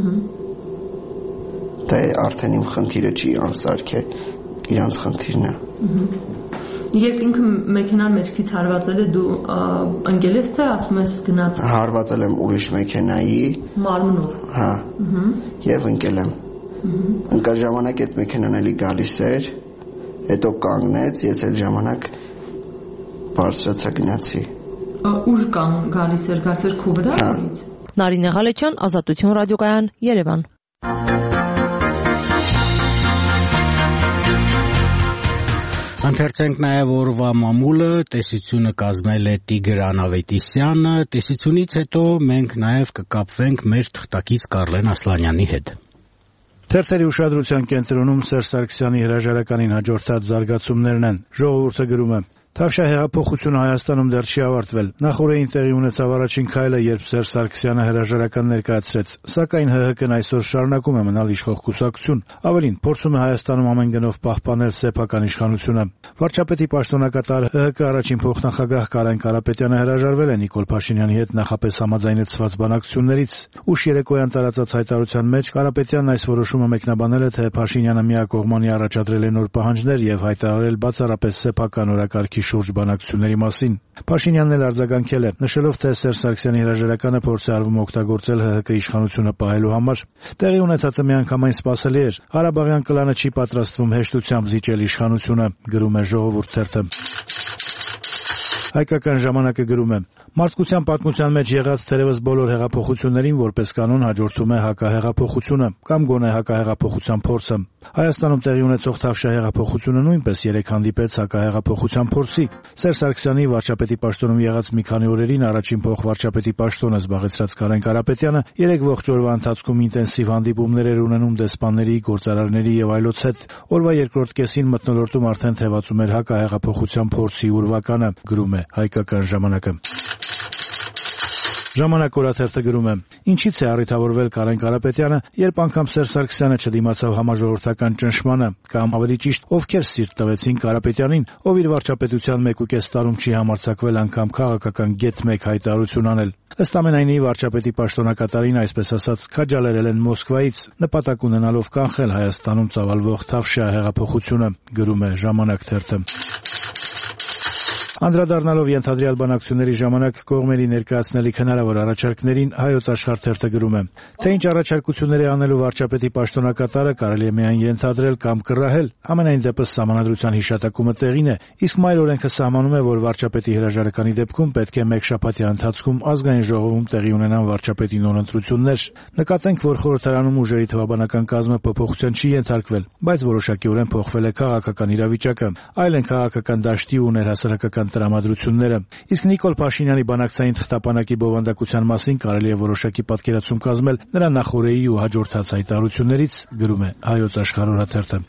Դե արդեն իմ խնդիրը չի անսարք է, իրանց խնդիրն է։ Երբ ինքը մեքենան մեջքից հարվածել է, դու ընկել ես թե ասում ես գնաց։ Հարվածել եմ ուրիշ մեքենայի մարմնով։ Հա։ Եվ ընկել եմ։ Ընկա ժամանակ այդ մեքենան էլի գալիս էր, հետո կանգնեց, ես այդ ժամանակ բարձրացա գնացի։ Ուր գալիս էր քու վրա։ Նարինե Ղալեչյան, Ազատություն ռադիոկայան, Երևան։ Ընթերցենք նաև օրվա մամուլը, տեսությունը կազմել է Տիգր Անավետիսյանը, տեսությունից հետո մենք նաև կկապվենք մեր թղթակից Կարլեն Ասլանյանի հետ։ Թերթերի ուշադրության կենտրոնում Սերժ Սարգսյանի հրաժարականին հաջորդած զարգացումներն են։ Ժողովուրդը գրում է. Թավշյա հեղափոխությունը Հայաստանում դեռ չի ավարտվել։ Նախորդին տեղի ունեցավ առաջին քայլը, երբ Սերժ Սարգսյանը հրաժարական ներկայացրեց, սակայն ՀՀԿ-ն այսօր շարունակում է մնալ իշխող կուսակցություն, ավելին փորձում է Հայաստանում ամեն գնով պահպանել սեփական իշխանությունը։ Վարչապետի պաշտոնակատար ՀՀԿ առաջին փոխնախագահ Կարեն Կարապետյանը հրաժարվել է Նիկոլ Փաշինյանի հետ նախապես համաձայնեցված բանակցություններից։ Ուշ երեկոյան տարածած հայտարարության մեջ Կարապետյանն այս որոշումը մեկնաբանել է, թե Փաշինյանը միակողմանի առաջադրել է նոր պահանջներ եւ հայտարարել բացառապես սեփական օրակարգի շուրջ բանակցությունների մասին։ Փաշինյանն էլ արձագանքել է, նշելով, թե Սերժ Սարգսյանի հրաժարականը փորձ է արվում օգտագործել ՀՀԿ իշխանությունը պահելու համար։ Տեղի ունեցածը միանգամայն սպասելի էր։ Ղարաբաղյան կլանը չի պատրաստվում հեշտությամբ զիջել իշխանությունը, գրում է Ժողովուրդ թերթը։ Հայկական ժամանակը գրում է. Մարդկության պատմության մեջ եղած թերևս բոլոր հեղափոխություններին որպես կանոն հաջորդում է հակահեղափոխությունը կամ գոնե հակահեղափոխության փորձը։ Հայաստանում տեղի ունեցող Թավշյա հեղափոխությունը նույնպես 3 հանդիպեց հակահեղափոխության փորձի։ Սերժ Սարգսյանի վարչապետի պաշտոնում եղած մի քանի օրերին առաջին փոխվարչապետի պաշտոնը զբաղեցրած Կարեն Կարապետյանը 3 ողջ օրվա ընթացքում ինտենսիվ հանդիպումներ էր ունենում դեսպանների, գործարարների եւ այլոց հետ։ Օրվա երկրորդ կեսին մթնոլորտում արդեն թևածում էր հակահեղափոխության փորձի ուրվականը, գրում է Հայկական ժամանակը։ Ժամանակ օրաթերթը գրում է. Ինչից է առիթավորվել Կարեն Կարապետյանը, երբ անգամ Սերժ Սարգսյանը չդիմացավ համաժողովրդական ճնշմանը, կամ ավելի ճիշտ, ովքեր սիրտ տվեցին Կարապետյանին, ով իր վարչապետության 1.5 տարում չի համարձակվել անգամ քաղաքական գեթ մեկ հայտարարություն անել։ Ըստ ամենայնի վարչապետի պաշտոնակատարին, այսպես ասած, քաջալերել են Մոսկվայից, նպատակ ունենալով կանխել Հայաստանում ծավալվող Թավշյա հեղափոխությունը, գրում է Ժամանակ թերթը։ Անդրադառնալով ենթադրյալ բանակցությունների ժամանակ կողմերի ներկայացնելիք հնարավոր առաջարկներին Հայոց Աշխարհ թերթը գրում է. Թե ինչ առաջարկություններ է անելու վարչապետի պաշտոնակատարը կարելի է միայն ենթադրել կամ կռահել, ամենայն դեպս սահմանադրության հիշատակումը տեղին է, իսկ մայր օրենքը սահմանում է, որ վարչապետի հրաժարականի դեպքում պետք է մեկ շաբաթյա ընթացքում ազգային ժողովում տեղի ունենան վարչապետի նոր ընտրություններ։ Նկատենք, որ խորհրդարանում ուժերի թվաբանական կազմը փոփոխության չի ենթարկվել, բայց որոշակիորեն փոխվել է քաղաքական իրավիճակը, այլ են քաղաքական դաշտի ու ներհասարակական տրամադրությունները։ Իսկ Նիկոլ Փաշինյանի բանակցային թղթապանակի բովանդակության մասին կարելի է որոշակի պատկերացում կազմել նրա նախորդի ու հաջորդած հայտարարություններից, գրում է Հայոց Աշխարհ օրաթերթը։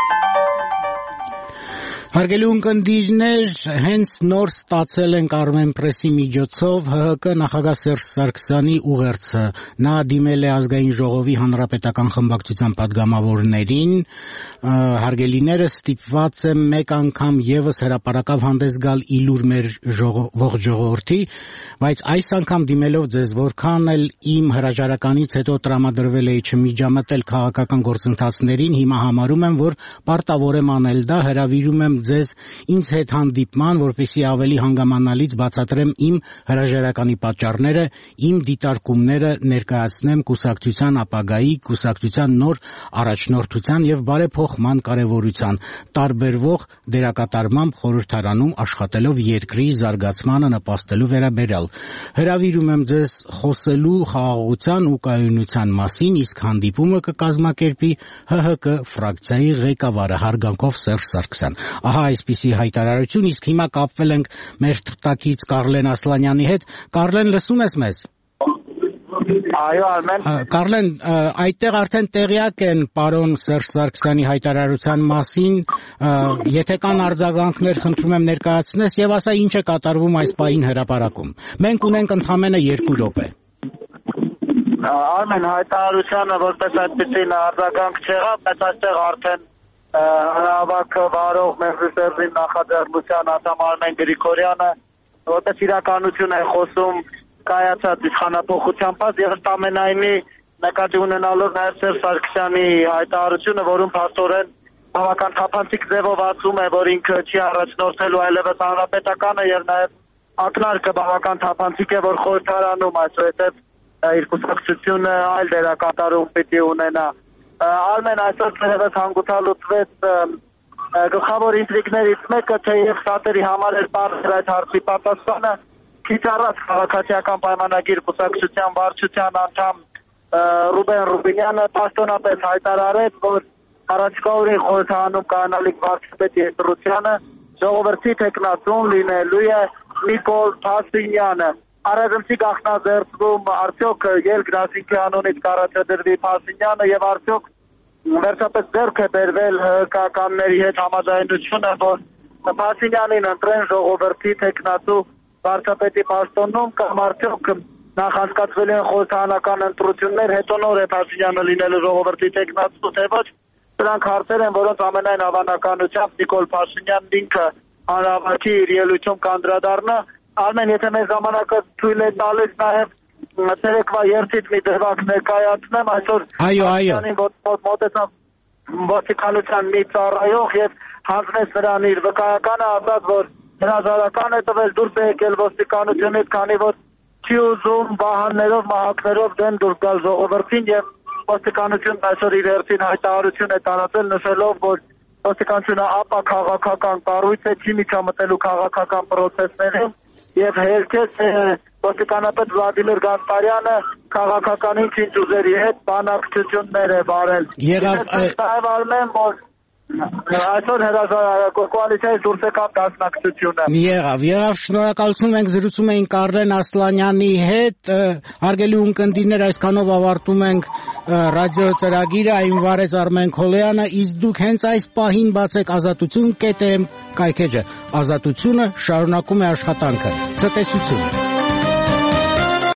Հարգելի ունկնդիրներ, հենց նոր ստացել ենք Armenpress-ի միջոցով ՀՀԿ նախագահ Սերժ Սարգսյանի ուղերձը։ Նա դիմել է ազգային ժողովի հանրապետական խմբակցության падգամավորներին, հարգելիները ստիպված եմ մեկ անգամ եւս հրապարակավ հանդես գալ իլուր մեր ողջ ժողովրդի, բայց այս անգամ դիմելով ձեզ, որքան էլ իմ հրաժարականից հետո տրամադրվել էի չմիջամտել քաղաքական գործընթացներին, հիմա համարում եմ, որ պարտավոր եմ անել դա, հրավիրում եմ ձեզ ինձ հետ հանդիպման, որպեսզի ավելի հանգամանալից բացատրեմ իմ հրաժարականի պատճառները, իմ դիտարկումները ներկայացնեմ կուսակցության ապագայի, կուսակցության նոր առաջնորդության եւ բարեփոխման կարեւորության, տարբերվող դերակատարմամբ խորհրդարանում աշխատելով երկրի զարգացմանը նպաստելու վերաբերյալ։ Հրավիրում եմ ձեզ խոսելու խաղաղության ու կայունության մասին, իսկ հանդիպումը կկազմակերպի ՀՀԿ ֆրակցիայի ղեկավարը, հարգանքով Սերժ Սարգսյան։ Ահա այսպիսի հայտարարություն, իսկ հիմա կապվել ենք մեր թղթակից Կարլեն Ասլանյանի հետ։ Կարլեն, լսում ես մեզ։ Այո, Արմեն։ Կարլեն, այդտեղ արդեն տեղյակ են պարոն Սերժ Սարգսյանի հայտարարության մասին, եթե կան արձագանքներ, խնդրում եմ ներկայացնես եւ ասա ինչ է կատարվում այս պահին հրապարակում։ Մենք ունենք ընդամենը 2 րոպե։ Արմեն, հայտարարությանը որպես այդպեսին արձագանք չեղավ, բայց այստեղ արդեն հրավակը վարող Մեղրիսերժի նախաձեռնության անդամ Արմեն Գրիգորյանը որպես իրականություն է խոսում կայացած իշխանափոխության պաս եւ ըստ ամենայնի նկատի ունենալով նաեւ Սերժ Սարգսյանի հայտարարությունը, որում փաստորեն բավական թափանցիկ ձևով ասում է, որ ինքը չի առաջնորդելու այլևս հանրապետականը եւ նաեւ ակնարկը բավական թափանցիկ է, որ խորհրդարանում այսուհետեւ իր կուսակցությունը այլ դերակատարում պիտի ունենա։ Արմեն, այսօր թերևս հանգուցալուծվեց գլխավոր ինտրիգներից մեկը, թեև շատերի համար էր բարձր այդ հարցի պատասխանը, քիչ առաջ քաղաքացիական պայմանագիր կուսակցության վարչության անդամ Ռուբեն Ռուբինյանը պաշտոնապես հայտարարեց, որ առաջիկա օրին խորհրդարանում կանալիք վարչապետի ընտրությանը ժողովրդի թեկնածուն լինելու է Նիկոլ Փաշինյանը։ Արևմտի գաղտնազերծվում արդյոք երկրաշինքի անունից կառաջադրվի Փաշինյանը եւ արդյոք վերջապես ձեռք է բերվել ՀԿ-ականների հետ համաձայնությունը, որ Փաշինյանին ընտրեն ժողովրդի տեխնատու վարչապետի պաշտոնում կամ արդյոք նախանցկացվել են խորհրդարանական ընտրություններ, հետո նոր է Փաշինյանը լինելու ժողովրդի տեխնատու, թե ոչ, դրանք հարցեր են, որոնց ամենայն հավանականությամբ Նիկոլ Փաշինյանն ինքը հանրավաճի իր ելույթում կանդրադառնա։ Արմեն, եթե մեր ժամանակը թույլ է տալիս նաև ցերեկվա երթից մի դեպք ներկայացնեմ, այսօր Փաշինյանին մոտեցավ ոստիկանության մի ծառայող եւ հանձնեց նրան իր վկայականը, ասաց, որ հրաժարական է տվել դուրս է եկել ոստիկանությունից, քանի որ չի ուզում բահաններով, մահակներով դեմ դուրս գալ ժողովրդին եւ ոստիկանությունն այսօր իր հերթին հայտարարություն է տարածել, նշելով, որ ոստիկանությունը ապաքաղաքական կառույց է, չի միջամտելու քաղաքական պրոցեսներին եւ հերքեց ոստիկանապետ Վլադիմիր Գասպարյանը քաղաքականին ինչ ուզերի հետ բանակցություններ է վարել։ Այսօր կոալիցիայից դուրս եկավ դաշնակցությունը։ Եղավ, շնորհակալություն, մենք զրուցում էինք Արլեն Ասլանյանի հետ, հարգելի ունկնդիրներ, այսքանով ավարտում ենք ռադիո ծրագիրը, այն վարեց Արմեն Քոլոյանը, իսկ դուք հենց այս պահին բացեք azatutun.am կայքեջը, ազատությունը շարունակում է աշխատանքը, ցտեսություն։